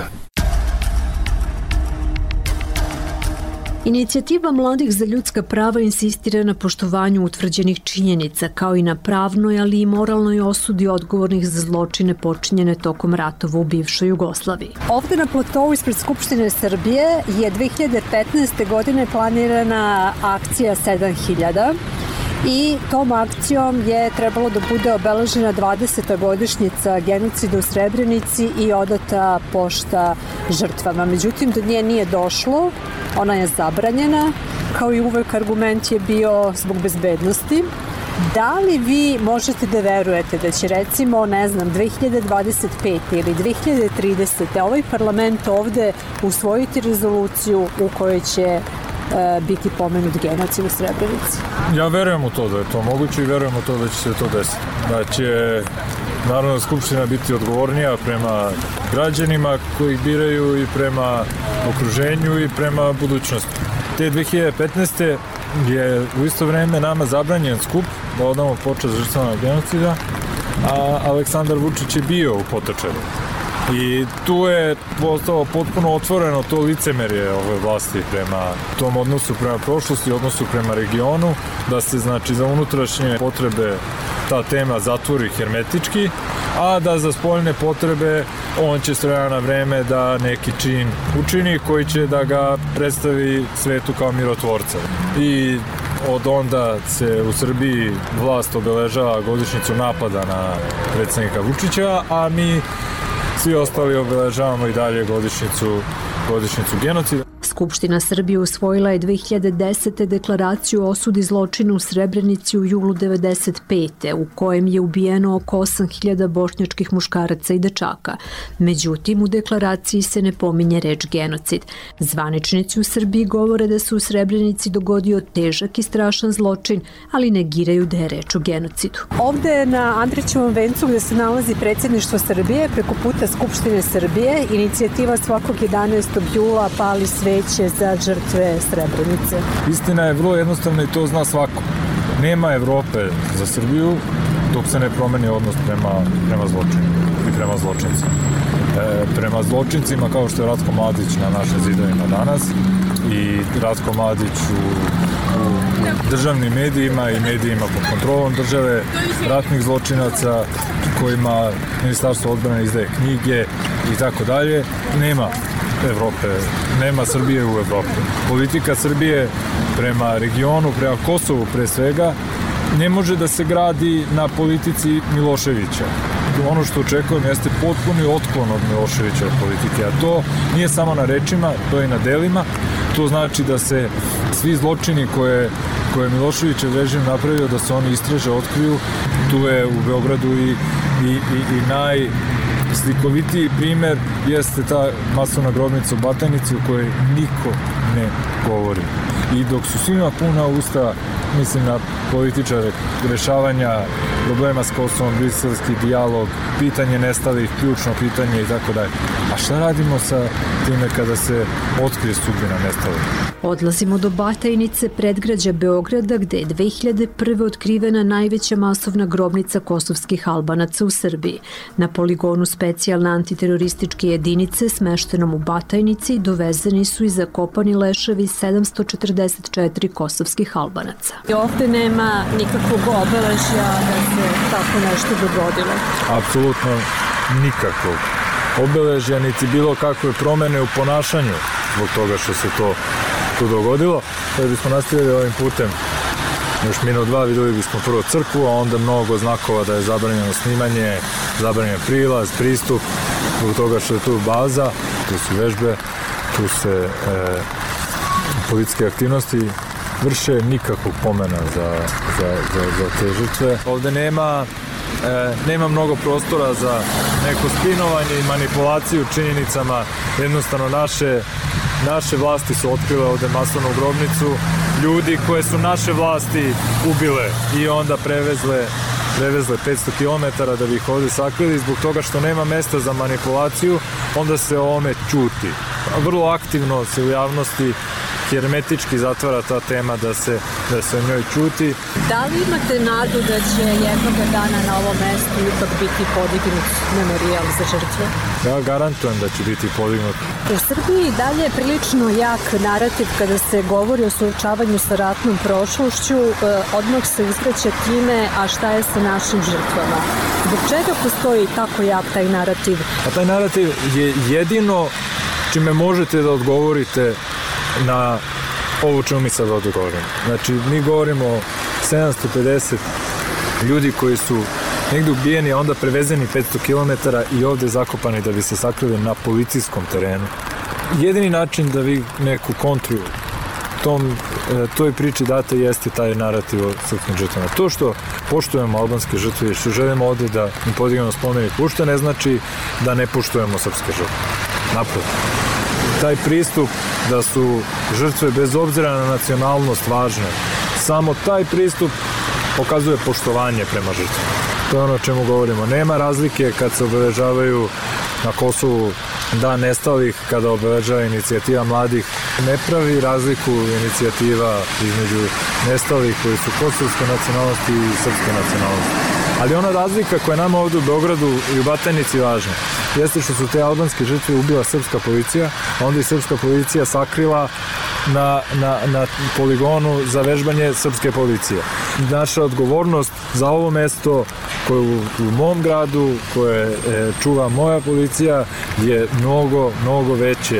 Inicijativa Mladih za ljudska prava insistira na poštovanju utvrđenih činjenica, kao i na pravnoj, ali i moralnoj osudi odgovornih za zločine počinjene tokom ratova u bivšoj Jugoslaviji. Ovde na platovu ispred Skupštine Srbije je dve hiljade petnaeste. godine planirana akcija sedam hiljada i tom akcijom je trebalo da bude obeležena dvadeseta godišnjica genocida u Srebrenici i odata pošta žrtvama. Međutim, do nje nije došlo, ona je zabranjena, kao i uvek argument je bio zbog bezbednosti. Da li vi možete da verujete da će recimo, ne znam, dve hiljade dvadeset pete. ili dve hiljade tridesete. ovaj parlament ovde usvojiti rezoluciju u kojoj će biti pomenut genocid u Srebrenici? Ja verujem u to da je to moguće i verujem u to da će se to desiti. Da će Narodna skupština biti odgovornija prema građanima koji ih biraju i prema okruženju i prema budućnosti. Te dve hiljade petnaeste. je u isto vreme nama zabranjen skup da odamo počast žrtvama genocida, a Aleksandar Vučić je bio u Potočaru. I tu je postalo potpuno otvoreno to licemerje ove vlasti prema tom odnosu prema prošlosti, odnosu prema regionu, da se znači za unutrašnje potrebe ta tema zatvori hermetički, a da za spoljne potrebe on će s vremena na vreme da neki čin učini koji će da ga predstavi svetu kao mirotvorca. I od onda se u Srbiji vlast obeležava godišnjicu napada na predsjednika Vučića, a mi svi ostali obeležavamo i dalje godišnjicu, godišnjicu genocida. Skupština Srbije usvojila je dve hiljade desete. deklaraciju o osudi zločina u Srebrenici u julu devedeset pete. u kojem je ubijeno oko osam hiljada bošnjačkih muškaraca i dečaka. Međutim, u deklaraciji se ne pominje reč genocid. Zvaničnici u Srbiji govore da se u Srebrenici dogodio težak i strašan zločin, ali negiraju da je reč o genocidu. Ovde na Andrićevom vencu gde se nalazi predsjedništvo Srbije, preko puta Skupštine Srbije, inicijativa svakog jedanaestog jula pali sveće za žrtve Srebrenice. Istina je vrlo jednostavna i to zna svako. Nema Evrope za Srbiju dok se ne promeni odnos prema, prema zločinu i prema zločincima. E, prema zločincima kao što je Ratko Mladić na našim zidovima danas i Ratko Mladić u, u, u državnim medijima i medijima pod kontrolom države, ratnih zločinaca kojima Ministarstvo odbrane izdaje knjige i tako dalje, nema Evrope, nema Srbije u Evropi. Politika Srbije prema regionu, prema Kosovu pre svega, ne može da se gradi na politici Miloševića. Ono što očekujem jeste potpuni otklon od Miloševićeve politike, a to nije samo na rečima, to je i na delima. To znači da se svi zločini koje, koje Miloševićev režim napravio, da se oni istraže, otkriju. Tu je u Beogradu i, i, i, i naj slikovitiji primer jeste ta masovna grobnica u Batajnici u kojoj niko ne govori. I dok su svima puna usta, mislim na političare, rešavanja problema s Kosovom, briselski dijalog, pitanje nestalih, ključno pitanje i tako dalje. A šta radimo sa time kada se otkrije sudbina nestalih? Odlazimo do Batajnice, predgrađa Beograda, gde je dve hiljade prve. otkrivena najveća masovna grobnica kosovskih Albanaca u Srbiji. Na poligonu specijalne antiterorističke jedinice smeštenom u Batajnici dovezeni su i zakopani leševi sedamsto četrdeset četiri kosovskih Albanaca. I ovde nema nikakvog obeležja da se tako nešto dogodilo? Apsolutno nikakvog obeležja, niti bilo kakve promene u ponašanju zbog toga što se to tu dogodilo. Kada bismo nastavili ovim putem još minut dva, videli bismo prvo crkvu, a onda mnogo znakova da je zabranjeno snimanje, zabranjen prilaz, pristup, zbog toga što je tu baza, tu su vežbe, tu se e, policijske aktivnosti vrše, nikakvog pomena za, za, za, za te žrtve. Ovde nema, e, nema mnogo prostora za neko spinovanje i manipulaciju činjenicama. Jednostavno naše, naše vlasti su otkrile ovde masovnu grobnicu ljudi koje su naše vlasti ubile i onda prevezle prevezle petsto kilometara da bi ih ovde sakrili. Zbog toga što nema mesta za manipulaciju, onda se o ovome ćuti. Vrlo aktivno se u javnosti hermetički zatvara ta tema da se, da se o njoj ćuti. Da li imate nadu da će jednog dana na ovom mestu ipak biti podignut memorijal za žrtve? Ja garantujem da će biti podignut. U Srbiji dalje je prilično jak narativ kada se govori o suočavanju sa ratnom prošlošću, odmah se uzvraća time, a šta je sa našim žrtvama? Zbog čega postoji tako jak taj narativ? A taj narativ je jedino čime možete da odgovorite na ovo čemu mi sad ovdje govorimo. Znači, mi govorimo o sedamsto pedeset ljudi koji su negdje ubijeni, a onda prevezeni petsto kilometara i ovdje zakopani da bi se sakrili na policijskom terenu. Jedini način da vi neku kontru tom, toj priči date jeste taj narativ o srpskim žrtvama. To što poštujemo albanske žrtve i što želimo ovdje da im podignemo spomenik ušte, ne znači da ne poštujemo srpske žrtve. Naprotiv. Taj pristup da su žrtve bez obzira na nacionalnost važne, samo taj pristup pokazuje poštovanje prema žrtvama. To je ono o čemu govorimo. Nema razlike kad se obeležavaju na Kosovu Dan nestalih, kada obeležava inicijativa mladih. Ne pravi razliku inicijativa između nestalih koji su kosovske nacionalnosti i srpske nacionalnosti. Ali ona razlika koja je nama ovdje u Beogradu i u Batajnici važna jeste što su te albanske žrtve ubila srpska policija, a onda i srpska policija sakrila na, na, na poligonu za vežbanje srpske policije. Naša odgovornost za ovo mesto koje u, u mom gradu, koje e, čuva moja policija, je mnogo, mnogo veće.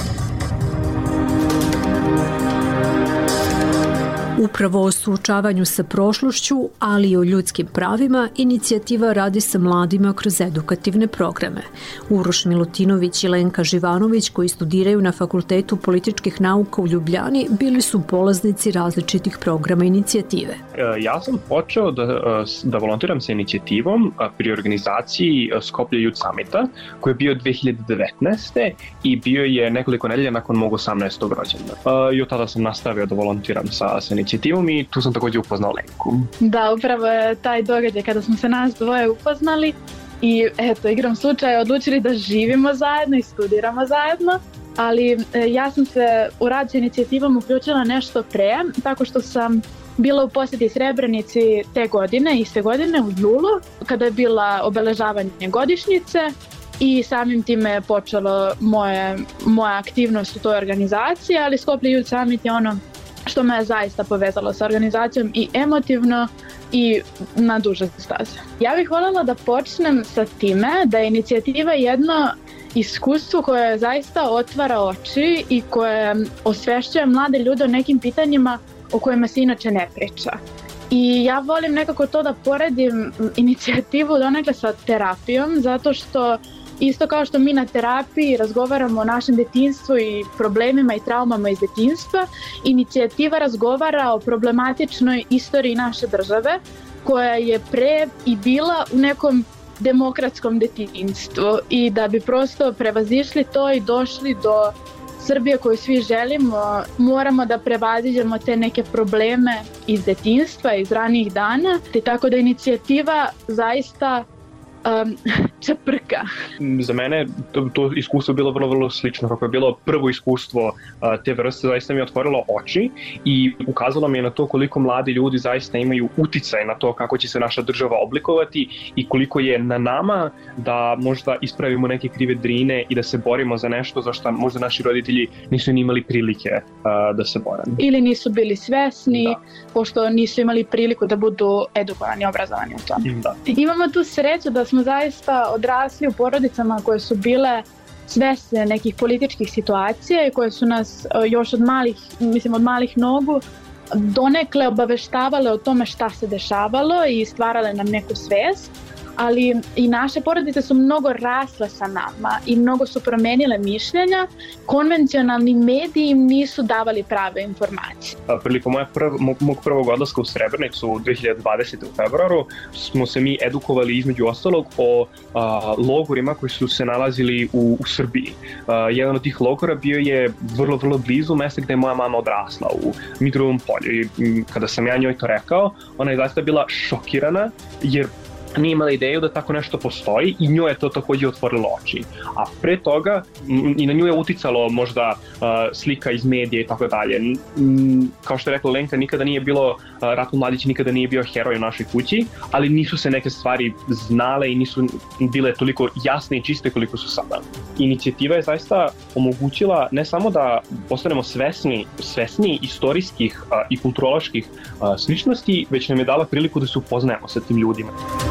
Upravo o suočavanju sa prošlošću, ali i o ljudskim pravima, inicijativa radi sa mladima kroz edukativne programe. Uroš Milutinović i Lenka Živanović, koji studiraju na Fakultetu političkih nauka u Ljubljani, bili su polaznici različitih programa inicijative. Ja sam počeo da, da volontiram sa inicijativom pri organizaciji Skoplje Youth Summita, koji je bio dve hiljade devetnaeste. i bio je nekoliko nedelja nakon mog osamnaestog rođendana. I od tada sam nastavio da volontiram sa, sa inicijativom i tu sam također upoznao Lenku. Da, upravo je taj događaj kada smo se nas dvoje upoznali i eto, igrom slučaja odlučili da živimo zajedno i studiramo zajedno, ali ja sam se u rad sa inicijativom uključila nešto pre, tako što sam bila u posjeti Srebrenici te godine, iste godine u julu, kada je bila obeležavanje godišnjice i samim time je počelo moje, moja aktivnost u toj organizaciji, ali Skoplje Youth Summit je ono što me je zaista povezalo sa organizacijom i emotivno i na duže staze. Ja bih voljela da počnem sa time da je inicijativa jedno iskustvo koje zaista otvara oči i koje osvešćuje mlade ljude o nekim pitanjima o kojima se inače ne priča. I ja volim nekako to da poredim inicijativu donekle sa terapijom, zato što isto kao što mi na terapiji razgovaramo o našem detinjstvu i problemima i traumama iz detinjstva, inicijativa razgovara o problematičnoj istoriji naše države koja je pre i bila u nekom demokratskom detinjstvu i da bi prosto prevazišli to i došli do Srbije koju svi želimo, moramo da prevaziđemo te neke probleme iz detinjstva, iz ranijih dana, te tako da inicijativa zaista Um, čeprka. Za mene to, to iskustvo bilo vrlo, vrlo slično. Kako je bilo prvo iskustvo uh, te vrste, zaista mi je otvorilo oči i ukazalo mi je na to koliko mladi ljudi zaista imaju uticaj na to kako će se naša država oblikovati i koliko je na nama da možda ispravimo neke krive drine i da se borimo za nešto za što možda naši roditelji nisu ni imali prilike uh, da se bore. Ili nisu bili svesni, da. Pošto nisu imali priliku da budu edukovani, obrazovani u tome. Da. Imamo tu sreću da smo zaista odrasli u porodicama koje su bile svesne nekih političkih situacija i koje su nas još od malih, mislim od malih nogu donekle obaveštavale o tome šta se dešavalo i stvarale nam neku svest. Ali i naše porodice su mnogo rasle sa nama i mnogo su promenile mišljenja. Konvencionalni mediji im nisu davali prave informacije. Prilikom moja prv, mog prvog odlaska u Srebrenicu u dve hiljade dvadesete. u februaru smo se mi edukovali između ostalog o a, logorima koji su se nalazili u, u Srbiji. A, jedan od tih logora bio je vrlo, vrlo blizu mesta gde je moja mama odrasla, u Mitrovom polju. I kada sam ja njoj to rekao, ona je zaista bila šokirana jer nije imala ideju da tako nešto postoji i njoj je to također otvorilo oči. A pre toga i na nju je uticalo možda uh, slika iz medija i tako dalje. Kao što je rekla Lenka, nikada nije bilo, uh, Ratko Mladić nikada nije bio heroj u našoj kući, ali nisu se neke stvari znale i nisu bile toliko jasne i čiste koliko su sada. Inicijativa je zaista omogućila ne samo da postanemo svesni, svesni istorijskih uh, i kulturoloških uh, sličnosti, već nam je dala priliku da se upoznajemo sa tim ljudima.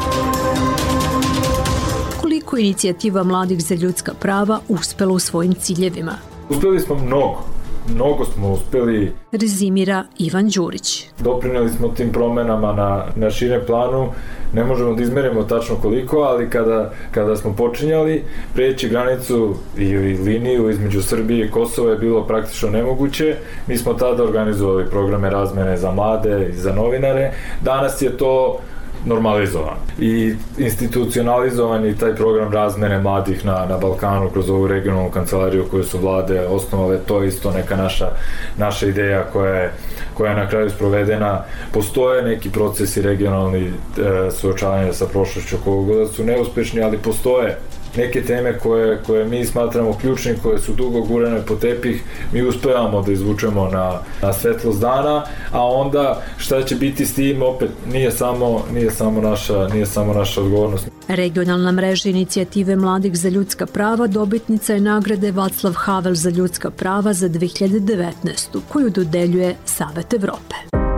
Koliko inicijativa Mladih za ljudska prava uspela u svojim ciljevima? Uspeli smo mnogo. Mnogo smo uspeli. Rezimira Ivan Đurić. Doprineli smo tim promenama na, na širem planu. Ne možemo da izmerimo tačno koliko, ali kada, kada smo počinjali, preći granicu i, i liniju između Srbije i Kosova je bilo praktično nemoguće. Mi smo tada organizovali programe razmene za mlade i za novinare. Danas je to normalizovan i institucionalizovan i taj program razmene mladih na, na Balkanu kroz ovu regionalnu kancelariju koju su vlade osnovale. To je isto neka naša, naša ideja koja je, koja je na kraju sprovedena. Postoje neki procesi regionalni e, suočavanja sa prošlošću koliko da su neuspešni, ali postoje neke teme koje, koje mi smatramo ključnim, koje su dugo gurane po tepih, mi uspevamo da izvučemo na, na svetlost dana, a onda šta će biti s tim opet nije samo, nije samo, naša, nije samo naša odgovornost. Regionalna mreža inicijative Mladih za ljudska prava dobitnica je nagrade Vaclav Havel za ljudska prava za dve hiljade devetnaestu koju dodeljuje Savet Evrope.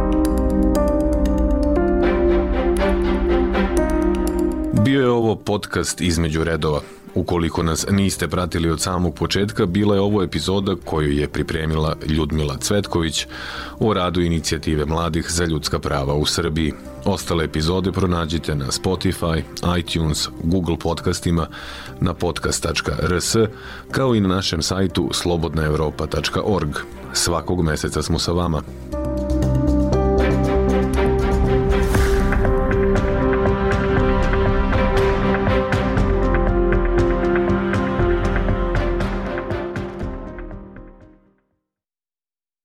Bio je ovo podcast Između redova. Ukoliko nas niste pratili od samog početka, bila je ovo epizoda koju je pripremila Ljudmila Cvetković o radu inicijative Mladih za ljudska prava u Srbiji. Ostale epizode pronađite na Spotify, iTunes, Google podcastima, na podcast tačka r s, kao i na našem sajtu slobodna evropa tačka org. Svakog meseca smo sa vama.